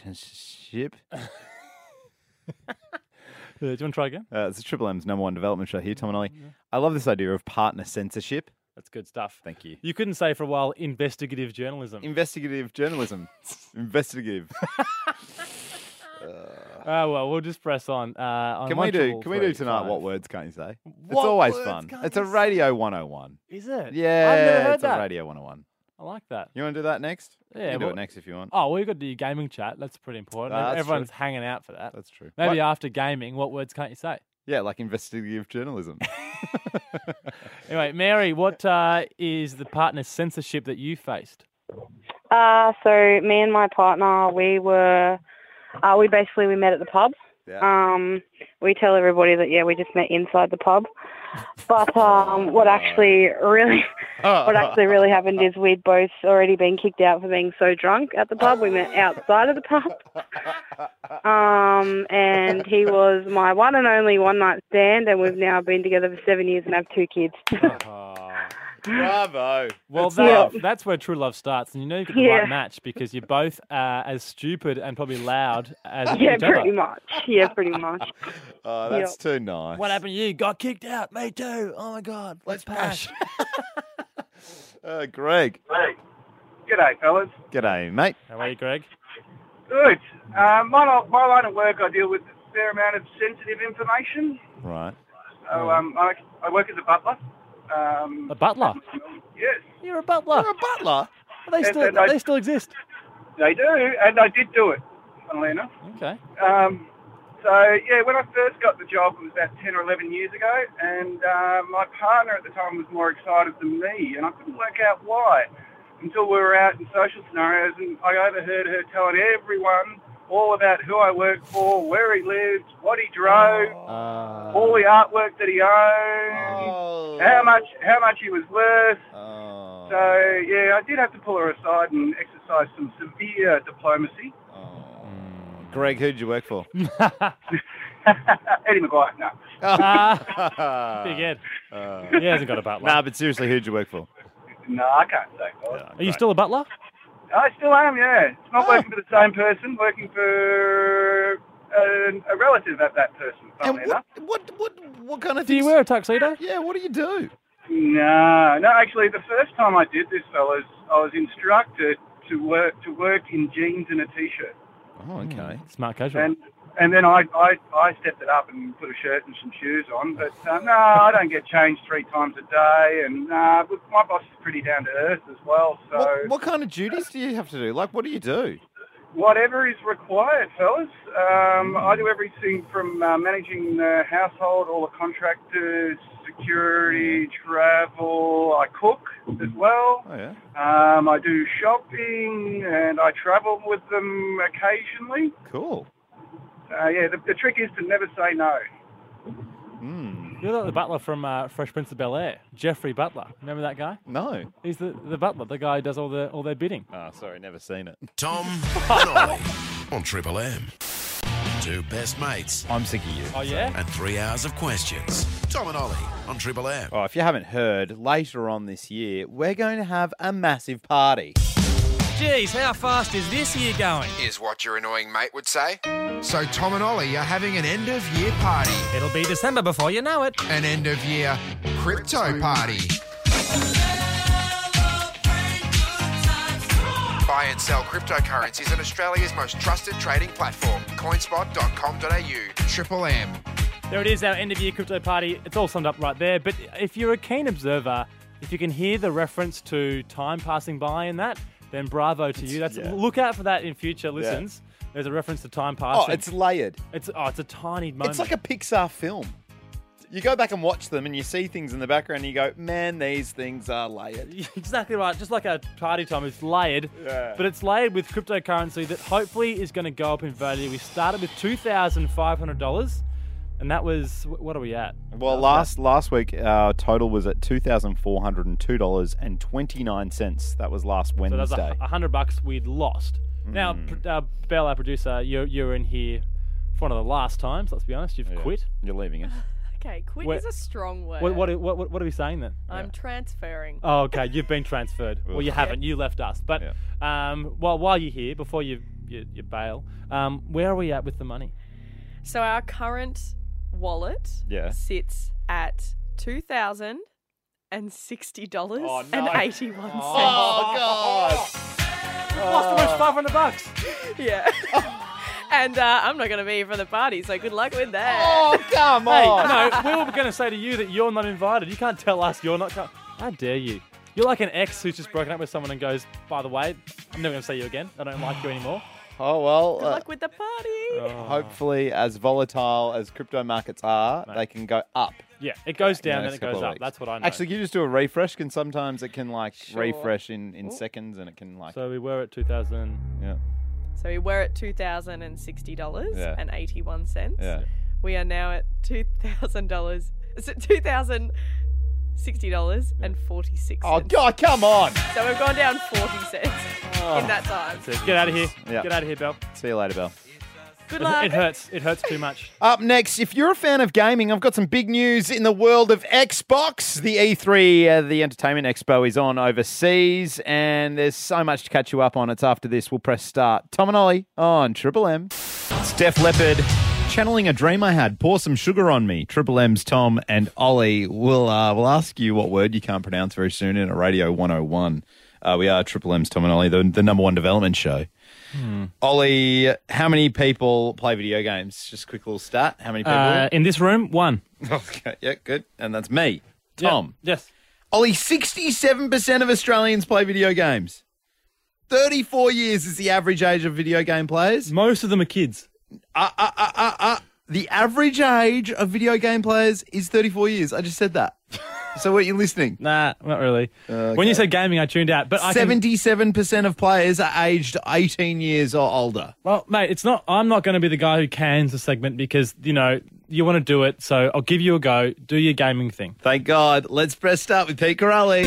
S7: Do you want to try again?
S6: It's Triple M's number one development show here, Tom and Ollie. I love this idea of partner censorship.
S7: That's good stuff.
S6: Thank you.
S7: You couldn't say for a while investigative journalism.
S6: Investigative journalism. Investigative.
S7: Well, we'll just press on.
S6: Can we do tonight? What words can't you say? It's always fun. It's a Radio 101.
S7: Is it?
S6: Yeah,
S7: I've never heard
S6: it's
S7: that.
S6: a Radio 101.
S7: I like that.
S6: You want to do that next?
S7: Yeah,
S6: you can do it next if you want.
S7: Oh, we've got to do gaming chat. That's pretty important.
S6: That's
S7: Everyone's
S6: true.
S7: hanging out for that.
S6: That's true.
S7: Maybe
S6: What?
S7: after gaming, what words can't you say?
S6: Yeah, like investigative journalism.
S7: Anyway, Mary, what is the partner censorship that you faced?
S15: So me and my partner, we met at the pub.
S6: Yeah.
S15: We tell everybody that we just met inside the pub. But what actually really happened is we'd both already been kicked out for being so drunk at the pub. We met outside of the pub. And he was my one and only one night stand, and we've now been together for 7 years and have 2 kids.
S6: Bravo.
S7: Well, that's where true love starts, and you know you've got the right match because you're both as stupid and probably loud as each other.
S15: Pretty much. Yeah, pretty much.
S6: Oh, that's too nice.
S7: What happened to you? Got kicked out. Me too. Oh my God. Let's pash.
S6: Greg.
S16: Hey. G'day, fellas.
S6: G'day, mate.
S7: How are you, Greg?
S16: Good. My line of work, I deal with a fair amount of sensitive information.
S6: Right.
S16: So I work as a butler.
S7: A butler?
S16: Yes.
S7: You're a butler.
S6: You're a butler?
S7: They still exist.
S16: They do, and I did do it, funnily enough.
S7: Okay.
S16: When I first got the job, it was about 10 or 11 years ago, and my partner at the time was more excited than me, and I couldn't work out why until we were out in social scenarios, and I overheard her telling everyone all about who I worked for, where he lived, what he drove, all the artwork that he owned, how much he was worth. So, I did have to pull her aside and exercise some severe diplomacy.
S6: Greg, who did you work for?
S16: Eddie Maguire, no.
S7: Big Ed. He hasn't got a butler.
S6: Nah, but seriously, who did you work for?
S16: No, I can't say.
S7: Are you still a butler?
S16: I still am, yeah. It's not working for the same person, working for a relative of that person, funnily enough.
S6: What kind of
S7: Do you wear a tuxedo?
S6: Yeah, what do you do?
S16: No, actually, the first time I did this, fellas, I was instructed to work in jeans and a T-shirt.
S6: Oh, okay.
S7: Smart casual.
S16: And then I stepped it up and put a shirt and some shoes on. But no, I don't get changed 3 times a day. And my boss is pretty down to earth as well. So
S6: What kind of duties do you have to do? Like, what do you do?
S16: Whatever is required, fellas. I do everything from managing the household, all the contractors, security, travel. I cook as well.
S6: Oh, yeah.
S16: I do shopping, and I travel with them occasionally.
S6: Cool.
S16: The trick is to never say no.
S7: You're like the butler from Fresh Prince of Bel-Air, Jeffrey Butler. Remember that guy?
S6: No.
S7: He's the butler, the guy who does all their bidding.
S6: Oh, sorry, never seen it.
S12: Tom and Ollie on Triple M. 2 best mates.
S6: I'm sick of you.
S7: Oh, yeah?
S12: And 3 hours of questions. Tom and Ollie on Triple M.
S6: Oh, if you haven't heard, later on this year, we're going to have a massive party.
S1: Geez, how fast is this year going?
S17: Is what your annoying mate would say. So Tom and Ollie are having an end-of-year party.
S1: It'll be December before you know it.
S17: An end-of-year crypto party. Buy and sell cryptocurrencies on Australia's most trusted trading platform, coinspot.com.au. Triple M.
S7: There it is, our end-of-year crypto party. It's all summed up right there. But if you're a keen observer, if you can hear the reference to time passing by in that, then bravo to you. Look out for that in future listens. Yeah. There's a reference to time passing.
S6: Oh, it's layered.
S7: It's a tiny moment.
S6: It's like a Pixar film. You go back and watch them and you see things in the background and you go, man, these things are layered.
S7: Exactly right. Just like a party time, it's layered.
S6: Yeah.
S7: But it's layered with cryptocurrency that hopefully is going to go up in value. We started with $2,500. And that was, what are we at?
S6: Well, last week, our total was at $2,402.29. That was last Wednesday.
S7: So that's $100 we'd lost. Now, Belle, our producer, you're in here For one of the last times, let's be honest, you've quit.
S6: You're leaving it.
S8: Okay, quit
S7: Where-
S8: is a strong word.
S7: What are we saying then?
S8: I'm transferring.
S7: Oh, okay. You've been transferred. Well, you haven't. You left us. But while you're here, before you bail, where are we at with the money?
S8: So our current wallet sits at $2,060.81.
S7: Oh, God. We've lost almost $500.
S8: Yeah. And I'm not going to be here for the party, so good luck with that.
S6: Oh, come on.
S7: Hey, no, we were going to say to you that you're not invited. You can't tell us you're not. How dare you? You're like an ex who's just broken up with someone and goes, by the way, I'm never going to see you again. I don't like you anymore.
S6: Oh, well.
S8: Good luck with the party.
S6: Hopefully, as volatile as crypto markets are, they can go up.
S7: Yeah, it goes down
S6: next
S7: and it goes
S6: couple of
S7: up.
S6: weeks.
S7: That's what I know.
S6: Actually, can you just do a refresh? Can sometimes it can refresh in seconds, and it can
S7: So we were at 2,000.
S6: Yeah.
S8: So we were at $2,060.81.
S6: Yeah.
S8: We are now at $2,000. Is it $2,060.46?
S6: Oh, God, come on.
S8: So we've gone down 40 cents in that time.
S7: That's it. Get out of here.
S6: Yeah.
S7: Get out of here, Belle.
S6: See you later, Belle.
S8: Good luck.
S7: It hurts. It hurts too much.
S6: Up next, if you're a fan of gaming, I've got some big news in the world of Xbox. The E3, the Entertainment Expo, is on overseas, and there's so much to catch you up on. It's after this. We'll press start. Tom and Ollie on Triple M. It's Def Leppard. Channeling a dream I had. Pour some sugar on me. Triple M's Tom and Ollie will ask you what word you can't pronounce very soon in a Radio 101. We are Triple M's Tom and Ollie, the number one development show. Ollie, how many people play video games? Just a quick little stat. How many people?
S7: In this room, one.
S6: Okay, yeah, good. And that's me, Tom.
S7: Yeah. Yes.
S6: Ollie, 67% of Australians play video games. 34 years is the average age of video game players.
S7: Most of them are kids.
S6: The average age of video game players is 34 years. I just said that. So what, you listening?
S7: Nah, not really.
S6: Okay.
S7: When you said gaming, I tuned out. But
S6: 77% of players are aged 18 years or older.
S7: Well, mate, it's not. I'm not going to be the guy who cans the segment because, you know, you want to do it. So I'll give you a go. Do your gaming thing.
S6: Thank God. Let's press start with Pete Corrali.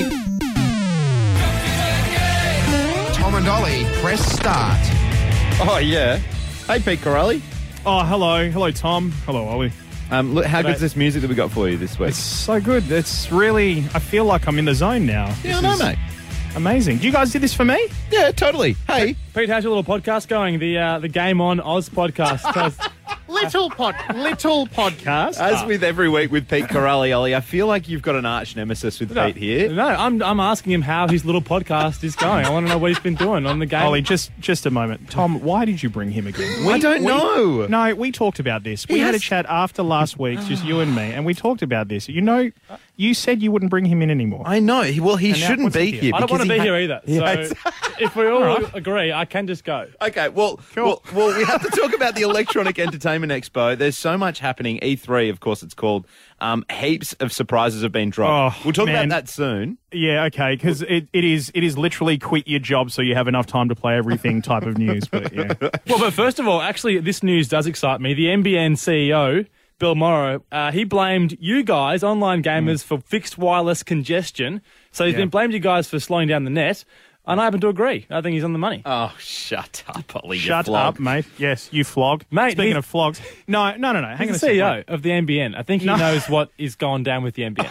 S17: Tom and Ollie, press start.
S6: Oh, yeah. Hey, Pete Corrali.
S18: Oh, hello. Hello, Tom. Hello, Ollie.
S6: Look, how good's this music that we got for you this week?
S18: It's so good. It's really, I feel like I'm in the zone now.
S6: Yeah, I know, mate.
S18: Amazing. Do you guys do this for me?
S6: Yeah, totally. Hey.
S7: Pete, how's your little podcast going? The Game On Oz podcast.
S18: Little podcast.
S6: As with every week with Pete Corrali, Ollie, I feel like you've got an arch nemesis with Pete here.
S7: No, I'm asking him how his little podcast is going. I want to know what he's been doing on the game.
S18: Ollie, just a moment. Tom, why did you bring him again?
S6: I don't know.
S18: No, we talked about this. We had a chat after last week's, just you and me, and we talked about this. You know, you said you wouldn't bring him in anymore.
S6: I know. Well, he
S18: And now,
S6: shouldn't
S18: what's
S6: be
S18: he
S6: here.
S7: I don't want to be here either.
S6: Yeah,
S7: So if we all agree, I can just go.
S6: Okay, well,
S18: Cool.
S6: well, we have to talk about the Electronic Entertainment Expo. There's so much happening. E3, of course, it's called. Heaps of surprises have been dropped.
S18: Oh,
S6: we'll talk
S18: man.
S6: about that soon.
S18: Yeah, okay, because it is literally quit your job so you have enough time to play everything type of news. But yeah.
S7: Well, but first of all, actually, this news does excite me. The NBN CEO, Bill Morrow, he blamed you guys, online gamers, for fixed wireless congestion. So he's been blamed you guys for slowing down the net. And I happen to agree. I think he's on the money.
S6: Oh, shut up, Ollie.
S18: Shut up, mate. Yes, you flog.
S7: Mate,
S18: Speaking of flogs. No. Hang on a
S7: He's the
S18: second.
S7: CEO of the NBN. I think he knows what is going down with the NBN.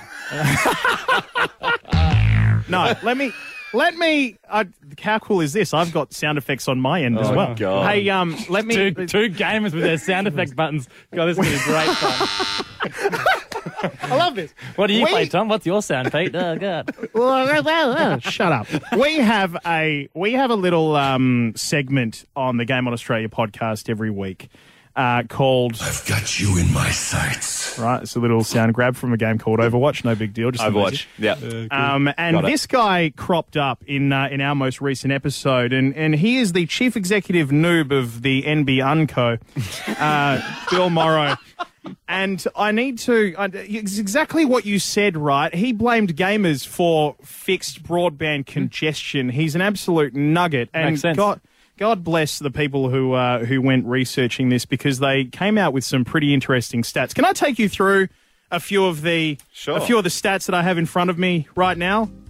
S18: No, let me. How cool is this? I've got sound effects on my end as well.
S6: God.
S18: Hey, let me.
S7: Two gamers with their sound effect buttons. God, this is going to be great fun.
S18: I love this.
S7: What do you play, Tom? What's your sound, Pete? Oh, God.
S18: Shut up. We have a little segment on the Game on Australia podcast every week called
S2: I've got you in my sights.
S18: Right, it's a little sound grab from a game called Overwatch. No big deal. Just
S6: Overwatch, yeah.
S18: And this guy cropped up in our most recent episode, and he is the chief executive noob of the NB Unco, Bill Morrow. And I need to... it's exactly what you said, right? He blamed gamers for fixed broadband congestion. He's an absolute nugget. And
S7: Makes sense.
S18: God bless the people who went researching this, because they came out with some pretty interesting stats. Can I take you through a few of the stats that I have in front of me right now?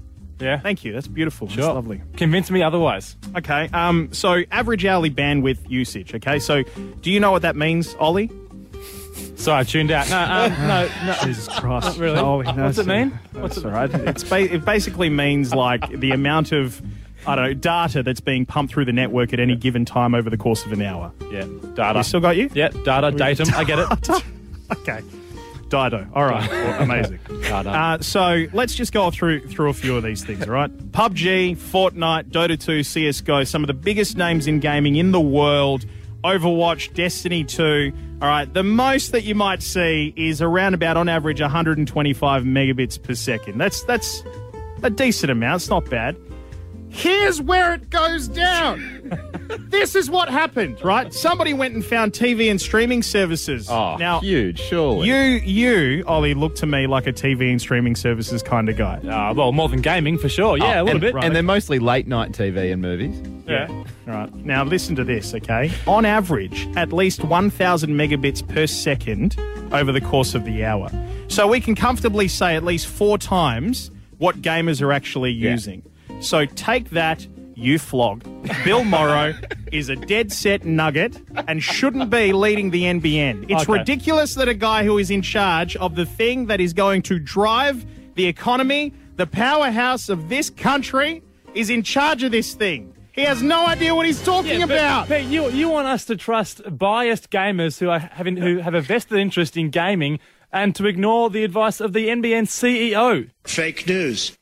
S7: Yeah.
S18: Thank you. That's beautiful.
S7: Sure.
S18: That's lovely.
S7: Convince me otherwise.
S18: Okay. So average hourly bandwidth usage. Okay. So do you know what that means, Ollie?
S7: Sorry, I tuned out. No.
S18: Jesus Christ.
S7: Not really.
S18: Oh, no,
S7: What's it mean?
S18: That's all right. It basically means like the amount of, I don't know, data that's being pumped through the network at any given time over the course of an hour.
S7: Yeah, data.
S18: You still got you?
S7: Yeah, data, datum. I get it.
S18: Okay. Dido. All right. Well, amazing. So let's just go through a few of these things, all right? PUBG, Fortnite, Dota 2, CSGO, some of the biggest names in gaming in the world. Overwatch, Destiny 2. All right, the most that you might see is around about, on average, 125 megabits per second. That's a decent amount. It's not bad. Here's where it goes down. This is what happened, right? Somebody went and found TV and streaming services.
S6: Oh,
S18: now,
S6: huge, surely.
S18: You, Ollie, look to me like a TV and streaming services kind of guy.
S7: Well, more than gaming, for sure. Yeah, a little bit.
S6: Right. And they're mostly late night TV and movies.
S18: Yeah. All right. Now, listen to this, okay? On average, at least 1,000 megabits per second over the course of the hour. So we can comfortably say at least 4 times what gamers are actually using. So take that, you flog. Bill Morrow is a dead set nugget and shouldn't be leading the NBN. It's ridiculous that a guy who is in charge of the thing that is going to drive the economy, the powerhouse of this country, is in charge of this thing. He has no idea what he's talking about.
S7: But you want us to trust biased gamers who have a vested interest in gaming and to ignore the advice of the NBN CEO.
S13: Fake news.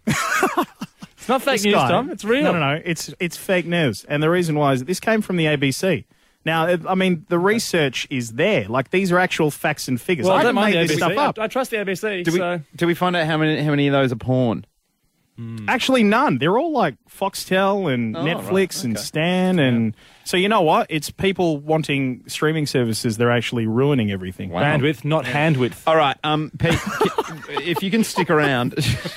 S7: It's not fake news, Tom. It's real.
S18: No. It's fake news. And the reason why is that this came from the ABC. Now, I mean, the research is there. Like, these are actual facts and figures.
S7: Well,
S18: I
S7: don't
S18: didn't
S7: mind
S18: make
S7: the
S18: this
S7: ABC.
S18: stuff up.
S7: I trust the ABC.
S6: Do we find out how many of those are porn?
S18: Actually, none. They're all like Foxtel and Netflix and Stan. And so you know what? It's people wanting streaming services. They're actually ruining everything.
S7: Wow. Bandwidth, not handwidth.
S6: All right, Pete, if you can stick around.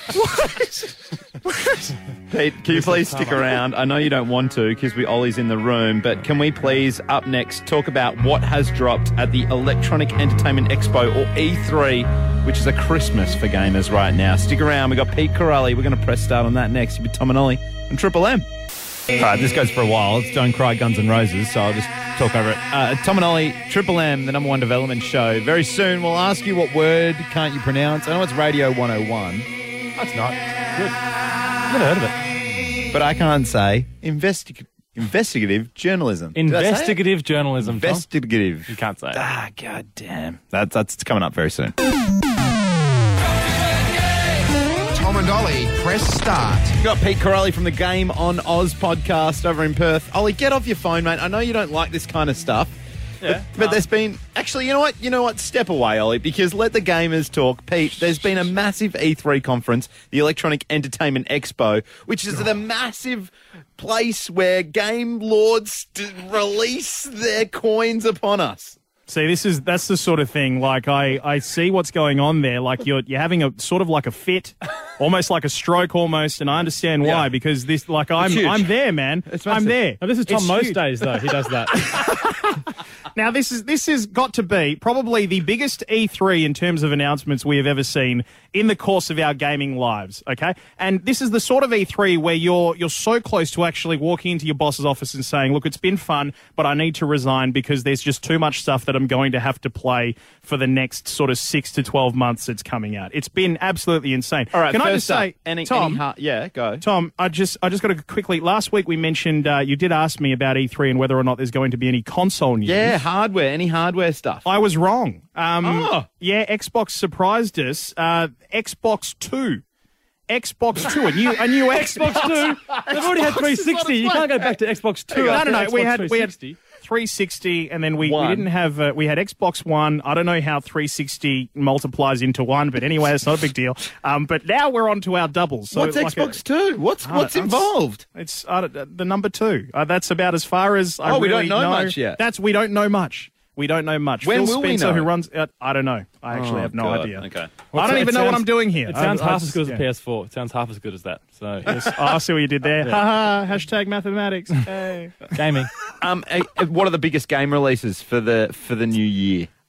S6: Pete, can you please stick around? I know you don't want to because Ollie's in the room, but can we please, up next, talk about what has dropped at the Electronic Entertainment Expo, or E3, which is a Christmas for gamers right now. Stick around. We've got Pete Corelli. We're going to press start on that next. You'll be Tom and Ollie on Triple M. All right, this goes for a while. It's Don't Cry, Guns N' Roses, so I'll just talk over it. Tom and Ollie, Triple M, the #1 development show. Very soon, we'll ask you what word can't you pronounce. I know it's Radio 101.
S7: That's not good. Never heard of it.
S6: But I can't say investigative journalism.
S7: Investigative journalism, Tom.
S6: Investigative.
S7: You can't say it.
S6: Ah, god damn. That's coming up very soon.
S17: Tom and Ollie, press start.
S6: We've got Pete Corelli from the Game on Oz podcast over in Perth. Ollie, get off your phone, mate. I know you don't like this kind of stuff.
S7: Yeah.
S6: But there's been... Actually, you know what? Step away, Ollie, because let the gamers talk. Pete, there's been a massive E3 conference, the Electronic Entertainment Expo, which is the massive place where game lords release their coins upon us.
S18: See, that's the sort of thing, like, I see what's going on there, like, you're having a sort of like a fit, almost like a stroke almost, and I understand why, because this, like, I'm there, man. I'm there.
S7: Now, this is Tom most days, though. He does that.
S18: Now, this has got to be probably the biggest E3 in terms of announcements we have ever seen in the course of our gaming lives, okay? And this is the sort of E3 where you're so close to actually walking into your boss's office and saying, look, it's been fun, but I need to resign because there's just too much stuff that I'm going to have to play for the next sort of 6 to 12 months that's coming out. It's been absolutely insane.
S6: All right,
S18: Can I just say, Tom,
S6: go.
S18: Tom, I just got to quickly, last week we mentioned, you did ask me about E3 and whether or not there's going to be any console news.
S6: Yeah, hardware, any hardware stuff.
S18: I was wrong. Yeah, Xbox surprised us. Xbox 2. Xbox 2, a new
S7: Xbox 2. They've already had 360. You can't go back to Xbox 2.
S18: No. We had 360, and then we didn't have. We had Xbox One. I don't know how 360 multiplies into one, but anyway, it's not a big deal. But now we're on to our doubles. So
S6: what's Xbox 2? What's involved?
S18: It's the number 2. That's about as far as I
S6: we
S18: really
S6: don't know much yet.
S18: We don't know much. We don't know much.
S6: When
S18: Phil
S6: will
S18: Spencer,
S6: we know?
S18: who runs... I don't know. I actually have no idea.
S6: Okay.
S18: I don't even know what I'm doing here.
S7: It sounds half as good as a PS4. It sounds half as good as that. So
S18: yes. I see what you did there. Ha # mathematics. Hey.
S7: Gaming.
S6: What are the biggest game releases for the new year?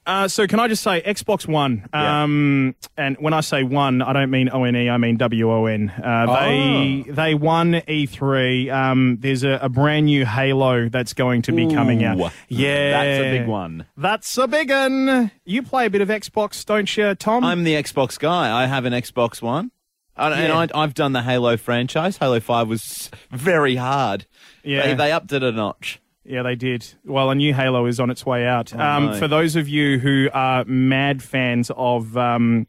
S18: So can I just say Xbox One? And when I say one, I don't mean ONE, I mean WON. They won E3. There's a brand new Halo that's going to be coming out. Yeah.
S6: That's a big one.
S18: That's a big one. You play a bit of Xbox, don't you, Tom?
S6: I'm the Xbox guy. I have an Xbox One. And I've done the Halo franchise. Halo 5 was very hard.
S18: Yeah.
S6: They upped it a notch.
S18: Yeah, they did. Well, a new Halo is on its way out.
S6: No.
S18: For those of you who are mad fans of and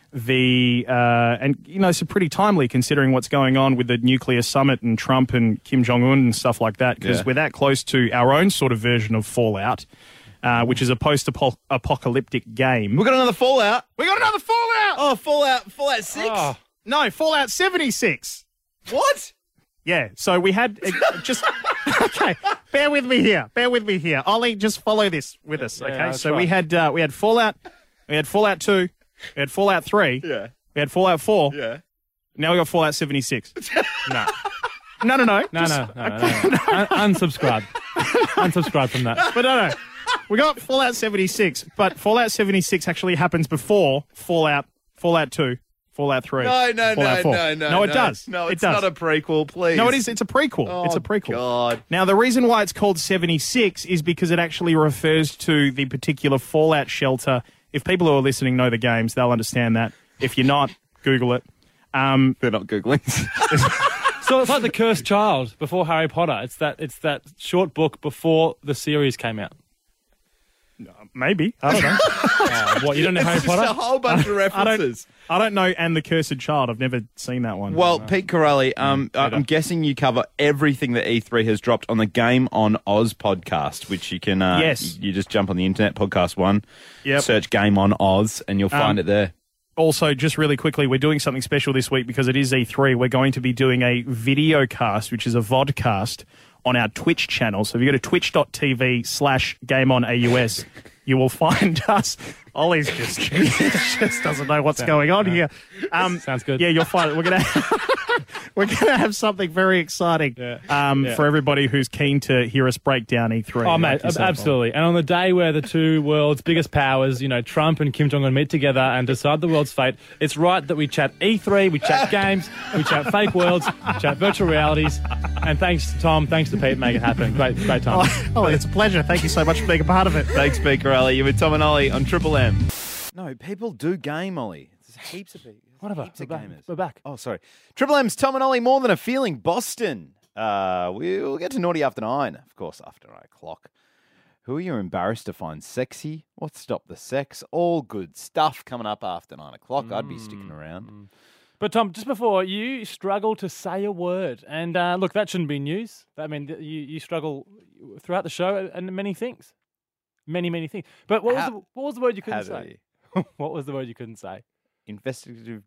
S18: so pretty timely considering what's going on with the nuclear summit and Trump and Kim Jong-un and stuff like that, because we're that close to our own sort of version of Fallout, which is a post-apocalyptic game.
S6: We got another Fallout.
S18: We got another Fallout!
S6: Oh, Fallout 6?
S18: Oh. No, Fallout 76.
S6: What?
S18: Yeah, so we had just... Okay, bear with me here. Ollie, just follow this with us, okay?
S7: Yeah,
S18: so we had Fallout, we had Fallout 2, we had Fallout 3,
S6: yeah.
S18: We had Fallout 4.
S6: Yeah.
S18: Now we got Fallout 76. No.
S7: Unsubscribe. Unsubscribe from that.
S18: But no. We got Fallout 76, but Fallout 76 actually happens before Fallout 2. Fallout 3. Fallout 4. No, it does.
S6: No,
S18: it's
S6: not a prequel, please.
S18: No, it is. It's a prequel.
S6: Oh,
S18: it's a prequel.
S6: God.
S18: Now, the reason why it's called 76 is because it actually refers to the particular Fallout shelter. If people who are listening know the games, they'll understand that. If you're not, Google it.
S6: They're not Googling.
S7: So it's like The Cursed Child before Harry Potter. It's that short book before the series came out.
S18: Maybe. I don't know.
S7: What, you don't know Harry Potter?
S6: It's a whole bunch of references.
S18: I don't know And the Cursed Child. I've never seen that one.
S6: Well, Pete Corelli, I'm guessing you cover everything that E3 has dropped on the Game on Oz podcast, which you can you just jump on the internet, podcast one, search Game on Oz, and you'll find it there.
S18: Also, just really quickly, we're doing something special this week because it is E3. We're going to be doing a video cast, which is a vodcast, on our Twitch channel. So if you go to twitch.tv/GameOnAUS, you will find us. Ollie's just doesn't know what's going on here.
S7: Sounds good.
S18: Yeah, you'll find it. We're gonna have something very exciting for everybody who's keen to hear us break down E3.
S7: Oh, mate, absolutely. And on the day where the two world's biggest powers, Trump and Kim Jong-un, meet together and decide the world's fate, it's right that we chat E3, we chat games, we chat fake worlds, we chat virtual realities. And thanks to Tom, thanks to Pete, make it happen. Great time.
S18: Oh, it's a pleasure. Thank you so much for being a part of it.
S6: Thanks, Pete Corelli. You're with Tom and Ollie on Triple M. No, people do game, Ollie. There's heaps of people.
S7: Whatever.
S6: Heaps of gamers.
S7: We're back.
S6: Oh, sorry. Triple M's Tom and Ollie, more than a feeling. Boston. We'll get to naughty after 9. Of course, after 9 o'clock. Who are you embarrassed to find sexy? What's stopped the sex? All good stuff coming up after 9 o'clock. I'd be sticking around.
S7: But, Tom, just before, you struggle to say a word. And, look, that shouldn't be news. I mean, you struggle throughout the show and many things. Many things. But what was the word you couldn't say? What was the word you couldn't say?
S6: Investigative.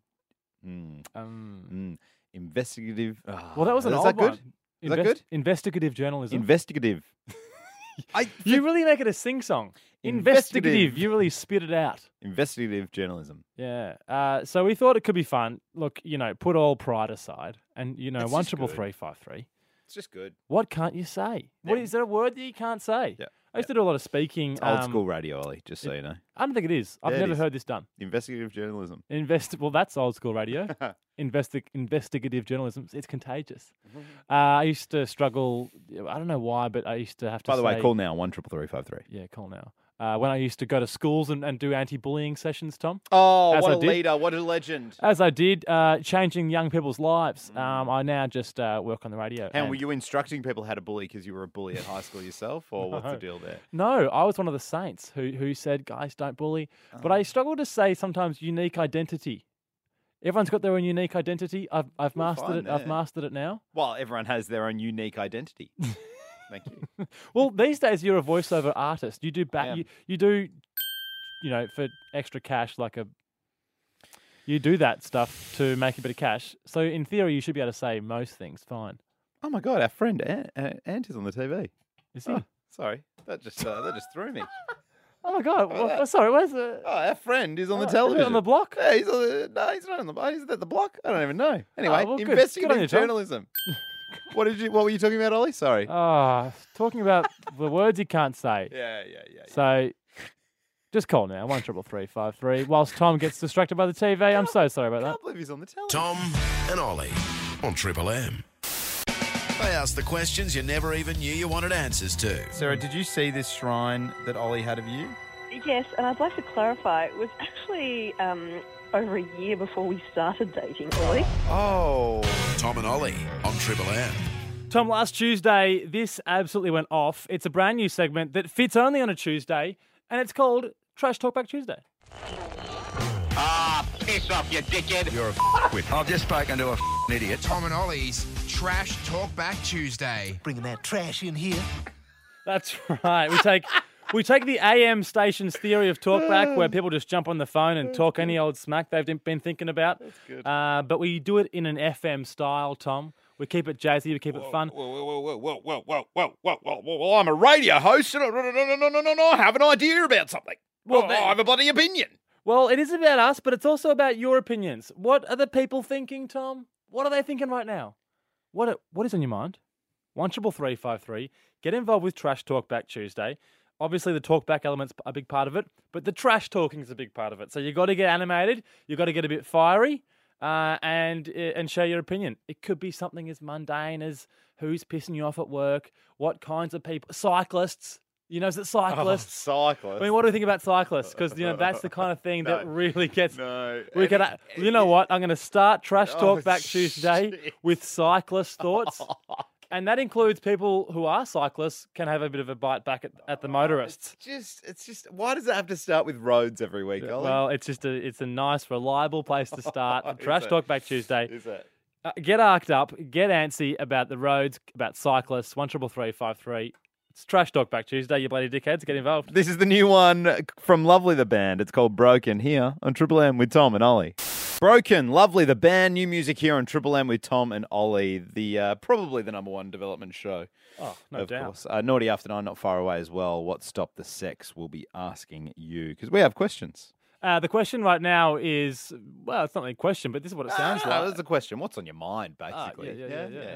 S6: Investigative.
S7: Well, that was an
S6: Is
S7: old
S6: that good?
S7: one.
S6: Is that good?
S7: Investigative journalism.
S6: Investigative.
S7: You really make it a sing-song. Investigative. You really spit it out.
S6: Investigative journalism.
S7: Yeah. So we thought it could be fun. Look, put all pride aside. And, 13353.
S6: It's just good.
S7: What can't you say? What is there a word that you can't say?
S6: Yeah.
S7: I used to do a lot of speaking.
S6: It's old school radio, Ollie, just so you know.
S7: I don't think it is. I've never heard this done.
S6: Investigative journalism.
S7: Well, that's old school radio. Investigative journalism. It's contagious. I used to struggle. I don't know why, but I used to have to
S6: By the way, call now, 13353.
S7: Yeah, call now. When I used to go to schools and do anti-bullying sessions, Tom.
S6: Oh, what a leader. What a legend.
S7: As I did, changing young people's lives. I now just work on the radio.
S6: And were you instructing people how to bully because you were a bully at high school yourself, or what's the deal there?
S7: No, I was one of the saints who said, guys, don't bully. But I struggle to say sometimes unique identity. Everyone's got their own unique identity. I've mastered it. I've mastered it now.
S6: Well, everyone has their own unique identity. Thank you.
S7: Well, these days you're a voiceover artist. You do you do, for extra cash, you do that stuff to make a bit of cash. So in theory, you should be able to say most things fine.
S6: Oh my God, our friend Ant is on the TV.
S7: Is he?
S6: Oh, sorry, that just threw me.
S7: Oh my God! Sorry, where's the?
S6: Oh, our friend is on the television.
S7: On the block?
S6: Yeah, he's he's not on the block. He's at the block. I don't even know. Anyway,
S7: good.
S6: investigative
S7: Good on you, Tom.
S6: journalism. What were you talking about, Ollie? Sorry.
S7: Talking about the words you can't say.
S6: Yeah.
S7: So, Just call now, 133353. Whilst Tom gets distracted by the TV, I'm so sorry about that.
S6: I can't believe he's on the television.
S12: Tom and Ollie on Triple M. They ask the questions you never even knew you wanted answers to.
S6: Sarah, did you see this shrine that Ollie had of you?
S19: Yes, and I'd like to clarify, it was actually over a year before we started dating, Ollie.
S6: Oh.
S12: Tom and Ollie on Triple M.
S7: Tom, last Tuesday, this absolutely went off. It's a brand new segment that fits only on a Tuesday, and it's called Trash Talkback Tuesday.
S20: Ah, piss off, you dickhead.
S2: You're a f***wit. I've just spoken to a f***ing idiot.
S17: Tom and Ollie's Trash Talkback Tuesday.
S13: Bringing that trash in here.
S7: That's right. We take the AM station's theory of talkback, where people just jump on the phone and talk any old smack they've been thinking about. That's good. But we do it in an FM style, Tom. We keep it jazzy. We keep it fun.
S6: Well, I'm a radio host, and I have an idea about something. Well, I have a bloody opinion.
S7: Well, it is about us, but it's also about your opinions. What are the people thinking, Tom? What are they thinking right now? What is on your mind? 133353. Get involved with Trash Talkback Tuesday. Obviously, the talkback element's a big part of it, but the trash talking is a big part of it. So you got to get animated. You got to get a bit fiery, and share your opinion. It could be something as mundane as who's pissing you off at work, what kinds of people, cyclists. Is it cyclists?
S6: Oh, cyclists.
S7: I mean, what do we think about cyclists? Because that's the kind of thing that really gets.
S6: No.
S7: You know what? I'm going to start Trash Talkback Tuesday with cyclist thoughts. And that includes people who are cyclists can have a bit of a bite back at the motorists.
S6: It's just. Why does it have to start with roads every week, Ollie?
S7: Well, it's a nice, reliable place to start. Trash Talkback Tuesday.
S6: Is it?
S7: Get arced up, get antsy about the roads, about cyclists. 133353. It's Trash Talkback Tuesday. You bloody dickheads, get involved.
S6: This is the new one from Lovely the Band. It's called Broken, here on Triple M with Tom and Ollie. Broken, Lovely the Band, new music here on Triple M with Tom and Ollie, the probably the number one development show.
S7: Oh, no doubt.
S6: Course. Naughty After Nine, not far away as well. What stopped the sex? We'll be asking you, because we have questions.
S7: The question right now is, well, it's not really a question, but this is what it sounds like.
S6: That's a question. What's on your mind, basically?
S7: Yeah.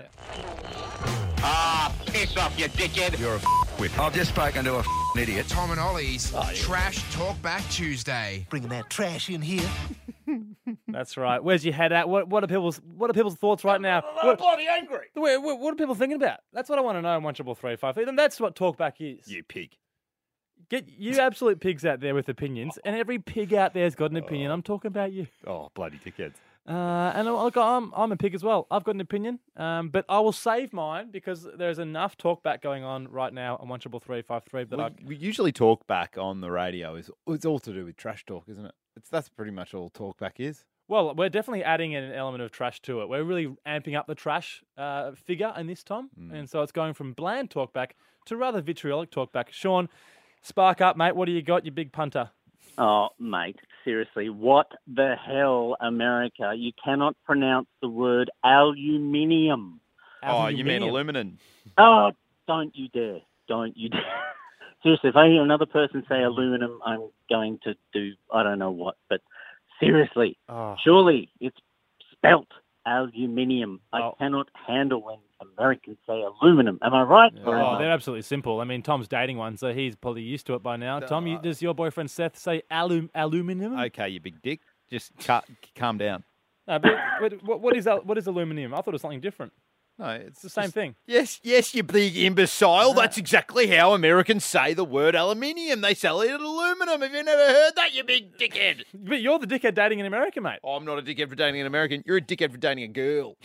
S20: Ah, piss off, you dickhead.
S2: You're a f***wit. I've just spoken to a f***ing idiot.
S17: Tom and Ollie's Trash Talkback Tuesday.
S13: Bringing that trash in here.
S7: That's right. Where's your head at? What are people's thoughts right now?
S6: I'm bloody angry.
S7: What are people thinking about? That's what I want to know. 133353. And that's what talkback is.
S6: You pig.
S7: Get you absolute pigs out there with opinions, and every pig out there's got an opinion. I'm talking about you.
S6: Oh, bloody dickheads.
S7: And look, I'm a pig as well. I've got an opinion, but I will save mine because there's enough talkback going on right now on 133353 that
S6: we usually talk back on the radio. It's all to do with trash talk, isn't it? That's pretty much all talkback is.
S7: Well, we're definitely adding an element of trash to it. We're really amping up the trash figure in this, Tom. And so it's going from bland talkback to rather vitriolic talkback. Sean, spark up, mate. What do you got, you big punter?
S11: Oh, mate, seriously, what the hell, America? You cannot pronounce the word aluminium.
S6: Oh, you mean aluminum?
S11: Oh, don't you dare. Don't you dare. Seriously, if I hear another person say aluminum, I'm going to do I don't know what. But seriously, surely it's spelt aluminium. I cannot handle when Americans say aluminum. Am I right?
S7: Oh, they're absolutely simple. I mean, Tom's dating one, so he's probably used to it by now. Tom, does your boyfriend Seth say aluminum?
S6: Okay, you big dick. Just calm down.
S7: No, but what is aluminum? I thought it was something different.
S6: No,
S7: it's the same thing.
S6: Yes, you big imbecile. That's exactly how Americans say the word aluminium. They sell it at aluminum. Have you never heard that, you big dickhead?
S7: But you're the dickhead dating an American, mate.
S6: Oh, I'm not a dickhead for dating an American. You're a dickhead for dating a girl.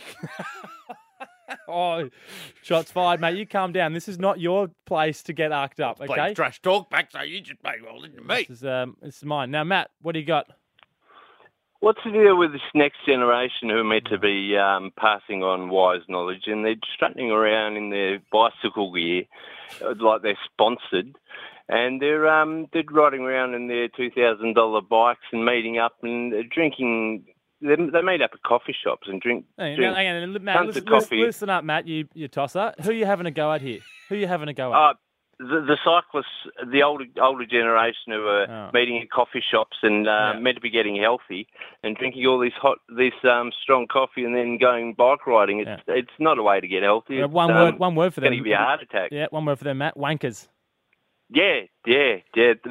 S7: Oh, shots fired, mate. You calm down. This is not your place to get arced up, okay?
S6: Trash talk back, so you just make well into me.
S7: This is mine. Now, Matt, what do you got?
S14: What's the deal with this next generation who are meant to be passing on wise knowledge, and they're strutting around in their bicycle gear like they're sponsored, and they're riding around in their $2,000 bikes and meeting up and drinking. They meet up at coffee shops and drink.
S7: Hang on, Matt.
S14: Tons of coffee.
S7: Listen up, Matt. You tosser. Who are you having a go at here? Who are you having a go at?
S14: The cyclists, the older generation who are meeting at coffee shops and meant to be getting healthy and drinking all this strong coffee and then going bike riding. It's not a way to get healthy.
S7: One word for them.
S14: It's going to be a heart attack.
S7: Yeah, one word for them, Matt. Wankers.
S14: Yeah.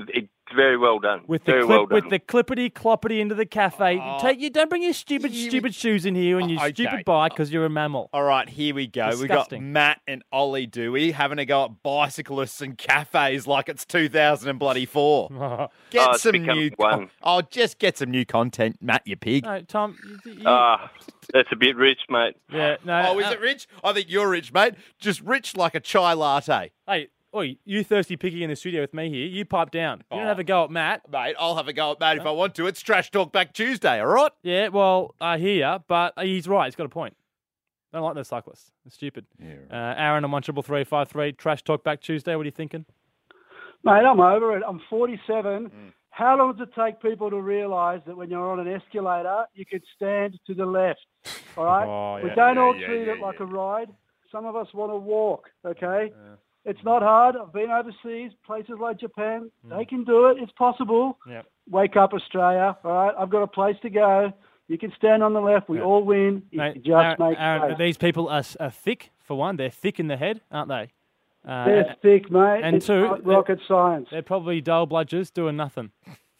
S9: It's very well done.
S7: With the
S9: very well done.
S7: with the clippity cloppity into the cafe. Don't bring your stupid shoes in here and your stupid bike because you're a mammal.
S6: All right, here we go. We got
S7: Disgusting.
S6: Matt and Ollie Dewey having a go at bicyclists and cafes like it's 2004. Get
S9: it's
S6: some
S9: become
S6: new.
S9: one.
S6: Just get some new content, Matt. You pig.
S7: No, Tom.
S9: That's a bit rich, mate.
S7: Yeah. No.
S6: Is it rich? I think you're rich, mate. Just rich like a chai latte.
S7: Hey, oi, you thirsty piggy in the studio with me here. You pipe down. You don't have a go at Matt.
S6: Mate, I'll have a go at Matt if I want to. It's Trash Talk Back Tuesday, all right?
S7: Yeah, well, I hear ya, but he's right. He's got a point. I don't like those cyclists. They're stupid.
S6: Yeah,
S7: Aaron on 13353, Trash Talk Back Tuesday. What are you thinking?
S21: Mate, I'm over it. I'm 47. How long does it take people to realise that when you're on an escalator, you could stand to the left? All right? We don't all treat it like a ride. Some of us want to walk, okay? It's not hard. I've been overseas, places like Japan. They can do it. It's possible.
S7: Yep.
S21: Wake up, Australia. All right? I've got a place to go. You can stand on the left. We all win. If you just make
S7: Aaron,
S21: space.
S7: these people are thick, for one. They're thick in the head, aren't they?
S21: They're thick, mate.
S7: And
S21: it's
S7: two,
S21: not rocket science.
S7: They're probably dull bludgers doing nothing.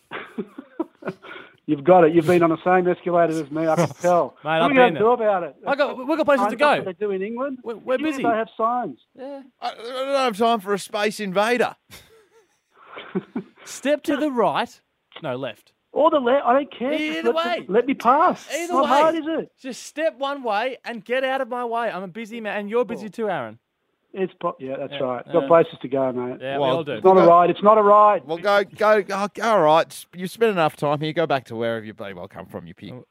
S21: You've got it. You've been on the same escalator as me. I can tell.
S7: Mate,
S21: what are
S7: I've
S21: we going
S7: been
S21: to do about it?
S7: we've got places to go.
S21: That's what they do in England.
S7: We're busy.
S21: They have signs.
S7: Yeah.
S6: I don't have time for a space invader.
S7: Step to the right. No, left.
S21: Or the left. I don't care.
S7: Either way.
S21: Let me pass.
S7: Either
S21: It's not
S7: way.
S21: hard, is it?
S7: Just step one way and get out of my way. I'm a busy man, and you're busy too, Aaron.
S21: Yeah, that's right. Got places to go, mate.
S7: Yeah, we all do.
S21: It's not a ride. It's not a ride.
S6: Well, go. All right. You've spent enough time here. Go back to wherever you bloody well come from, you pig.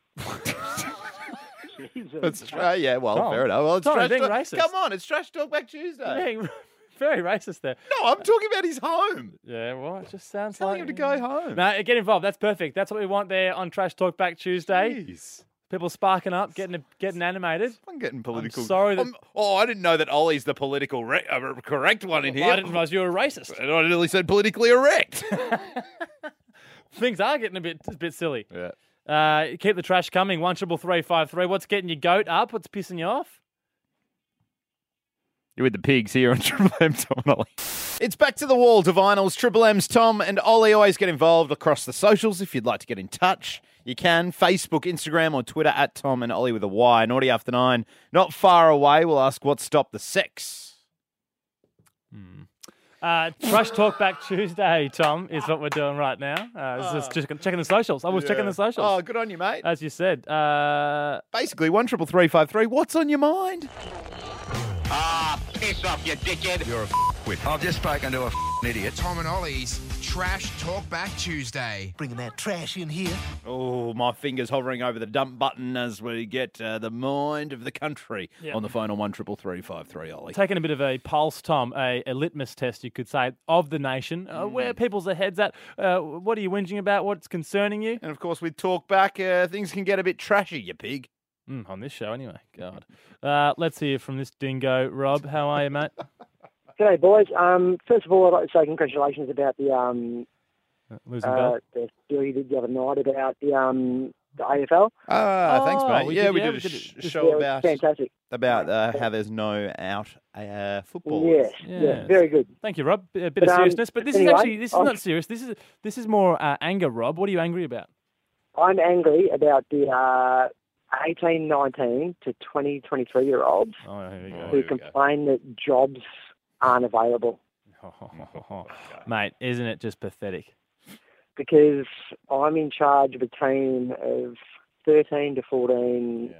S6: It's yeah, well,
S7: Tom,
S6: fair enough. Well, it's
S7: Tom,
S6: trash
S7: being
S6: talk.
S7: racist.
S6: Come on, it's Trash Talk Back Tuesday.
S7: Being very racist there.
S6: No, I'm talking about his home.
S7: Yeah, well, it just sounds
S6: Telling
S7: like
S6: him to go home.
S7: No, get involved. That's perfect. That's what we want there on Trash Talk Back Tuesday.
S6: Jeez.
S7: People sparking up, getting animated.
S6: I'm getting political.
S7: I'm sorry that.
S6: I didn't know that Ollie's the political correct one in here.
S7: I didn't realise you were a racist.
S6: I nearly said politically erect.
S7: Things are getting a bit silly.
S6: Yeah.
S7: Keep the trash coming. 13353. What's getting your goat up? What's pissing you off?
S6: You're with the pigs here on Triple M, Tom and Ollie. It's back to the wall, Divinals. Triple M's Tom and Ollie. Always get involved across the socials. If you'd like to get in touch, you can. Facebook, Instagram, or Twitter at Tom and Ollie with a Y. Naughty After 9. Not far away. We'll ask what stopped the sex.
S7: Trash Talk Back Tuesday, Tom, is what we're doing right now. Just checking the socials. I was checking the socials.
S6: Oh, good on you, mate.
S7: As you said.
S6: Basically, 13353. What's on your mind?
S20: Piss off, you dickhead.
S17: You're a f***wit. I've just spoken to a idiot. Tom and Ollie's Trash Talk Back Tuesday.
S13: Bringing that trash in here.
S6: Oh, my fingers hovering over the dump button as we get the mind of the country
S7: Yep.
S6: on the phone on 13353, Ollie.
S7: Taking a bit of a pulse, Tom, a litmus test, you could say, of the nation. Where people's heads at? What are you whinging about? What's concerning you?
S6: And, of course, with Talk Back, things can get a bit trashy, you pig.
S7: On this show, anyway. God. Let's hear from this dingo. Rob, how are you, mate?
S22: G'day, boys. First of all, I'd like to say congratulations about the
S7: losing belt.
S22: the story you did the other night about the AFL.
S6: Thanks, mate.
S22: we
S6: We
S22: did
S6: did a
S22: it.
S6: show
S22: Yeah,
S6: about
S22: fantastic.
S6: how there's no out football.
S22: Yes, very good.
S7: Thank you, Rob. A bit of seriousness, but this
S22: anyway,
S7: is not serious. This is more anger, Rob. What are you angry about?
S22: I'm angry about the 18-19 to 20-23-year-olds who complain that jobs aren't available.
S7: Mate, isn't it just pathetic?
S22: Because I'm in charge of a team of 13 to 14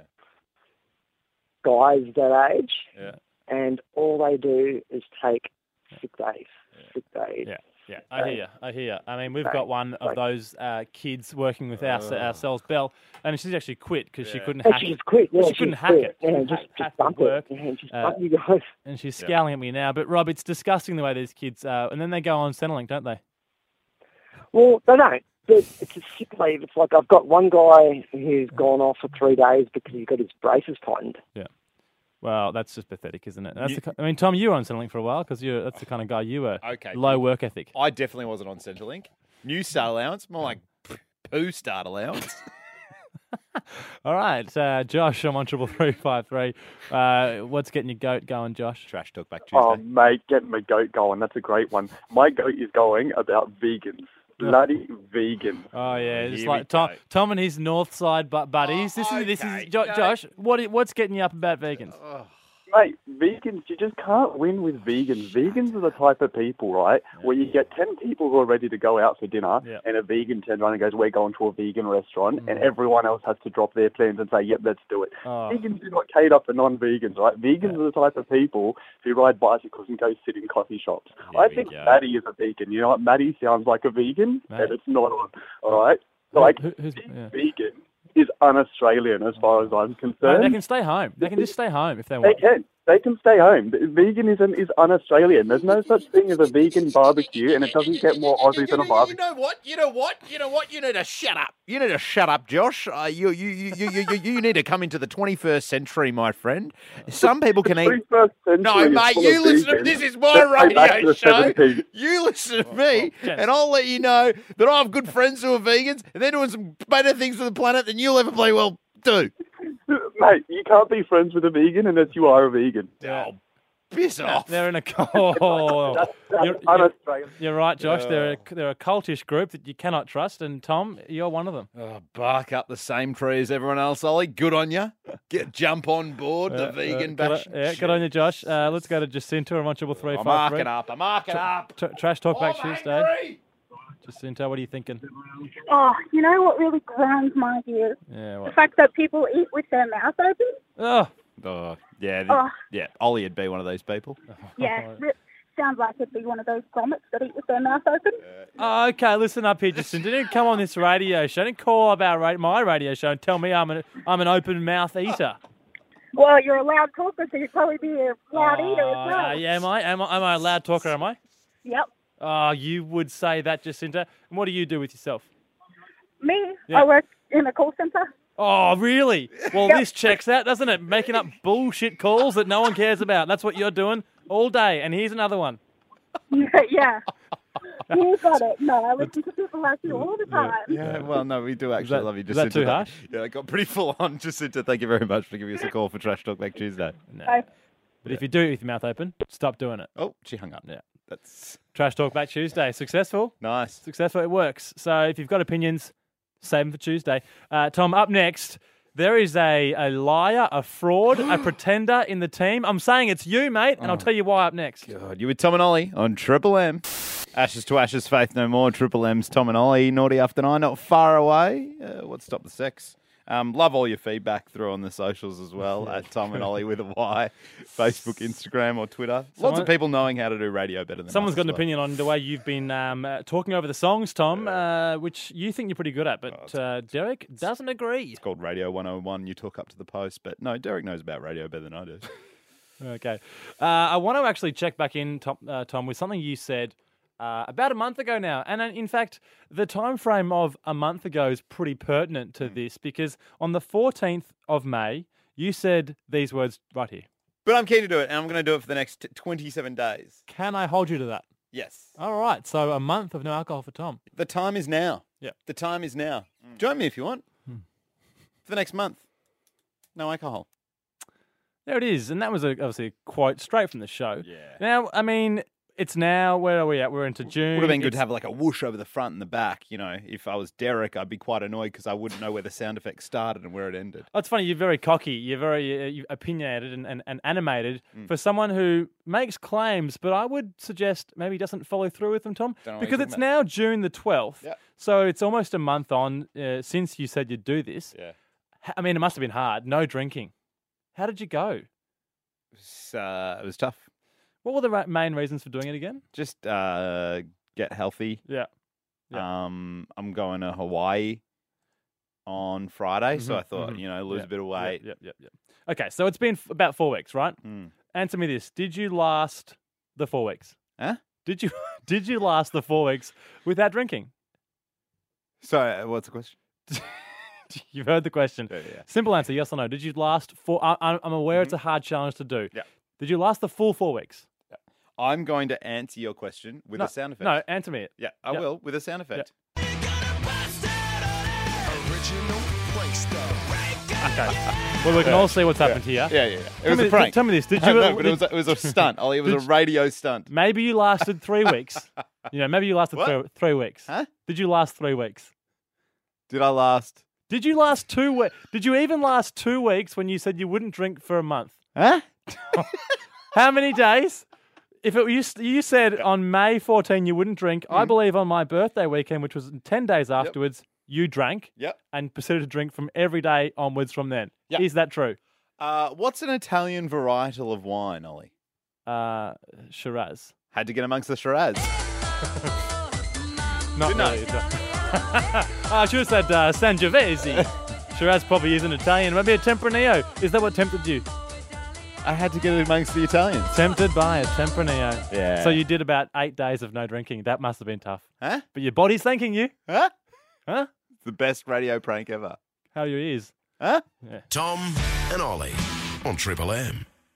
S22: guys that age, and all they do is take sick days.
S7: Yeah, I hear you. I mean, we've got one of those kids working with ourselves, Belle, and she's actually quit because she couldn't hack it.
S22: She just quit. Yeah,
S7: she couldn't hack it.
S22: Yeah, just bump it. Yeah, just bump you guys.
S7: And she's scowling at me now. But Rob, it's disgusting the way these kids, and then they go on Centrelink, don't they?
S22: Well, they don't. But it's a sick leave. It's like I've got one guy who's gone off for 3 days because he got his braces tightened.
S7: Yeah. Well, that's just pathetic, isn't it? That's I mean, Tom, you were on Centrelink for a while because that's the kind of guy you were.
S6: Okay.
S7: Low work ethic.
S6: I definitely wasn't on Centrelink. New start allowance, more like poo start allowance.
S7: All right, Josh, I'm on 33353. What's getting your goat going, Josh?
S6: Trash Talk Back Tuesday.
S23: Oh, mate, get my goat going. That's a great one. My goat is going about vegans.
S3: Bloody vegan.
S7: Oh yeah, it's
S3: Here
S7: like
S3: we go.
S7: Tom and his North Side buddies. This is Josh. What's getting you up about vegans?
S3: Mate, vegans, you just can't win with vegans. Vegans are the type of people, right, where you get 10 people who are ready to go out for dinner, and a vegan turns around and goes, we're going to a vegan restaurant, and everyone else has to drop their plans and say, yep, let's do it. Vegans do not cater for non-vegans, right? Vegans are the type of people who ride bicycles and go sit in coffee shops. I think Maddie is a vegan. You know what? Maddie sounds like a vegan, and it's not on, all right? Like, vegan is un-Australian as far as I'm concerned.
S7: No, they can stay home. They can just stay home if they want.
S3: They can stay home. Veganism is un-Australian. There's no such thing as a vegan barbecue, and it doesn't get more Aussie than a barbecue.
S6: You know what? You need to shut up. You need to shut up, Josh. You need to come into the 21st century, my friend. Some people can eat. No, mate, you listen to this. Is my radio show. You listen to me, and I'll let you know that I have good friends who are vegans, and they're doing some better things for the planet than you'll ever bloody well do.
S3: Mate, you can't be friends with a vegan unless you are a vegan.
S6: Oh, piss off.
S7: They're in a You're right, Josh. They're a cultish group that you cannot trust, and Tom, you're one of them.
S6: Oh, bark up the same tree as everyone else, Ollie. Good on you. Jump on board the vegan bash.
S7: Good on you, Josh. Let's go to Jacinta. I'm on 333.
S6: I'm marking up. I'm marking up.
S7: Trash Talk Back Tuesday. Jacinta, what are you thinking?
S4: Oh, you know what really grinds my gears?
S7: Yeah,
S4: The fact that people eat with their mouth open.
S6: Yeah. Ollie would be one of those people.
S4: Yeah, sounds like it'd be one of those grommets that eat with their mouth open.
S7: Okay, listen up here, Jacinta. Don't come on this radio show. Don't call about my radio show and tell me I'm an open mouth eater.
S4: Well, you're a loud talker, so you'd probably be a loud eater as well.
S7: Yeah, am I a loud talker? Am I?
S4: Yep.
S7: Oh, you would say that, Jacinta. And what do you do with yourself?
S4: Me?
S7: Yeah.
S4: I work in a call centre.
S7: Oh, really? Well, this checks out, doesn't it? Making up bullshit calls that no one cares about. That's what you're doing all day. And here's another one.
S4: Yeah. You got it. No, I listen to people like you all the time.
S6: Yeah, well, no, we do actually love you, Jacinta.
S7: Is that too harsh?
S6: Yeah, it got pretty full on, Jacinta. Thank you very much for giving us a call for Trash Talk Back Tuesday.
S7: No. But if you do it with your mouth open, stop doing it.
S6: Oh, she hung up.
S7: Yeah.
S6: That's
S7: Trash Talk Back Tuesday. Successful?
S6: Nice.
S7: Successful. It works. So if you've got opinions, save them for Tuesday. Tom, up next, there is a liar, a fraud, a pretender in the team. I'm saying it's you, mate, and I'll tell you why up next.
S6: God, you with Tom and Ollie on Triple M. Ashes to ashes, faith no more. Triple M's Tom and Ollie. Naughty after 9, not far away. What's Stop the Sex? Love all your feedback through on the socials as well, at Tom and Ollie with a Y, Facebook, Instagram or Twitter. Lots of people knowing how to do radio better than
S7: Someone's
S6: us
S7: got an
S6: as well.
S7: opinion on the way you've been talking over the songs, Tom, which you think you're pretty good at, but Derek doesn't agree.
S6: It's called Radio 101. You talk up to the post, but no, Derek knows about radio better than I do.
S7: Okay. I want to actually check back in, Tom, with something you said about a month ago now. And in fact, the time frame of a month ago is pretty pertinent to this because on the 14th of May, you said these words right here.
S6: But I'm keen to do it, and I'm going to do it for the next 27 days.
S7: Can I hold you to that?
S6: Yes.
S7: All right. So a month of no alcohol for Tom.
S6: The time is now.
S7: Yeah.
S6: The time is now. Join me if you want. For the next month. No alcohol.
S7: There it is. And that was obviously a quote straight from the show.
S6: Yeah.
S7: Now, I mean, it's now, where are we at? We're into June.
S6: Would have been good to have like a whoosh over the front and the back. You know, if I was Derek, I'd be quite annoyed because I wouldn't know where the sound effect started and where it ended.
S7: Oh, it's funny. You're very cocky. You're very you're opinionated and animated for someone who makes claims, but I would suggest maybe doesn't follow through with them, Tom, because it's now June the 12th.
S6: Yep.
S7: So it's almost a month on since you said you'd do this.
S6: Yeah.
S7: I mean, it must have been hard. No drinking. How did you go?
S6: It was tough.
S7: What were the main reasons for doing it again?
S6: Just get healthy.
S7: Yeah.
S6: I'm going to Hawaii on Friday, so I thought, lose a bit of weight.
S7: Yep. Okay, so it's been about 4 weeks, right? Answer me this: did you last the 4 weeks?
S6: Huh?
S7: Did you last the 4 weeks without drinking?
S6: So, what's the question?
S7: You've heard the question.
S6: Yeah.
S7: Simple answer: yes or no. Did you last 4? I'm aware it's a hard challenge to do.
S6: Yeah.
S7: Did you last the full 4 weeks?
S6: I'm going to answer your question with a sound effect.
S7: No, answer me it.
S6: Yeah, I will with a sound effect.
S7: Okay. Well, we can all see what's happened here.
S6: Yeah. It was a prank.
S7: Tell me this. Did you?
S6: No, but it was a stunt, Ollie. It was a radio stunt.
S7: Maybe you lasted 3 weeks. Maybe you lasted
S6: What?
S7: 3 weeks.
S6: Huh?
S7: Did you last 3 weeks?
S6: Did I last?
S7: Did you last 2 weeks? Did you even last 2 weeks when you said you wouldn't drink for a month?
S6: Huh?
S7: How many days? You said on May 14 you wouldn't drink. I believe on my birthday weekend, which was 10 days afterwards, you drank.
S6: Yep.
S7: And proceeded to drink from every day onwards from then.
S6: Yep.
S7: Is that true?
S6: What's an Italian varietal of wine, Ollie?
S7: Shiraz.
S6: Had to get amongst the Shiraz.
S7: Not really. I should have said Sangiovese. Shiraz probably isn't Italian. Maybe a Tempranillo. Is that what tempted you?
S6: I had to get amongst the Italians.
S7: Tempted by a Tempranillo.
S6: Yeah.
S7: So you did about 8 days of no drinking. That must have been tough.
S6: Huh?
S7: But your body's thanking you.
S6: Huh?
S7: Huh?
S6: It's the best radio prank ever.
S7: How are your ears?
S6: Huh?
S7: Yeah.
S12: Tom and Ollie on Triple M.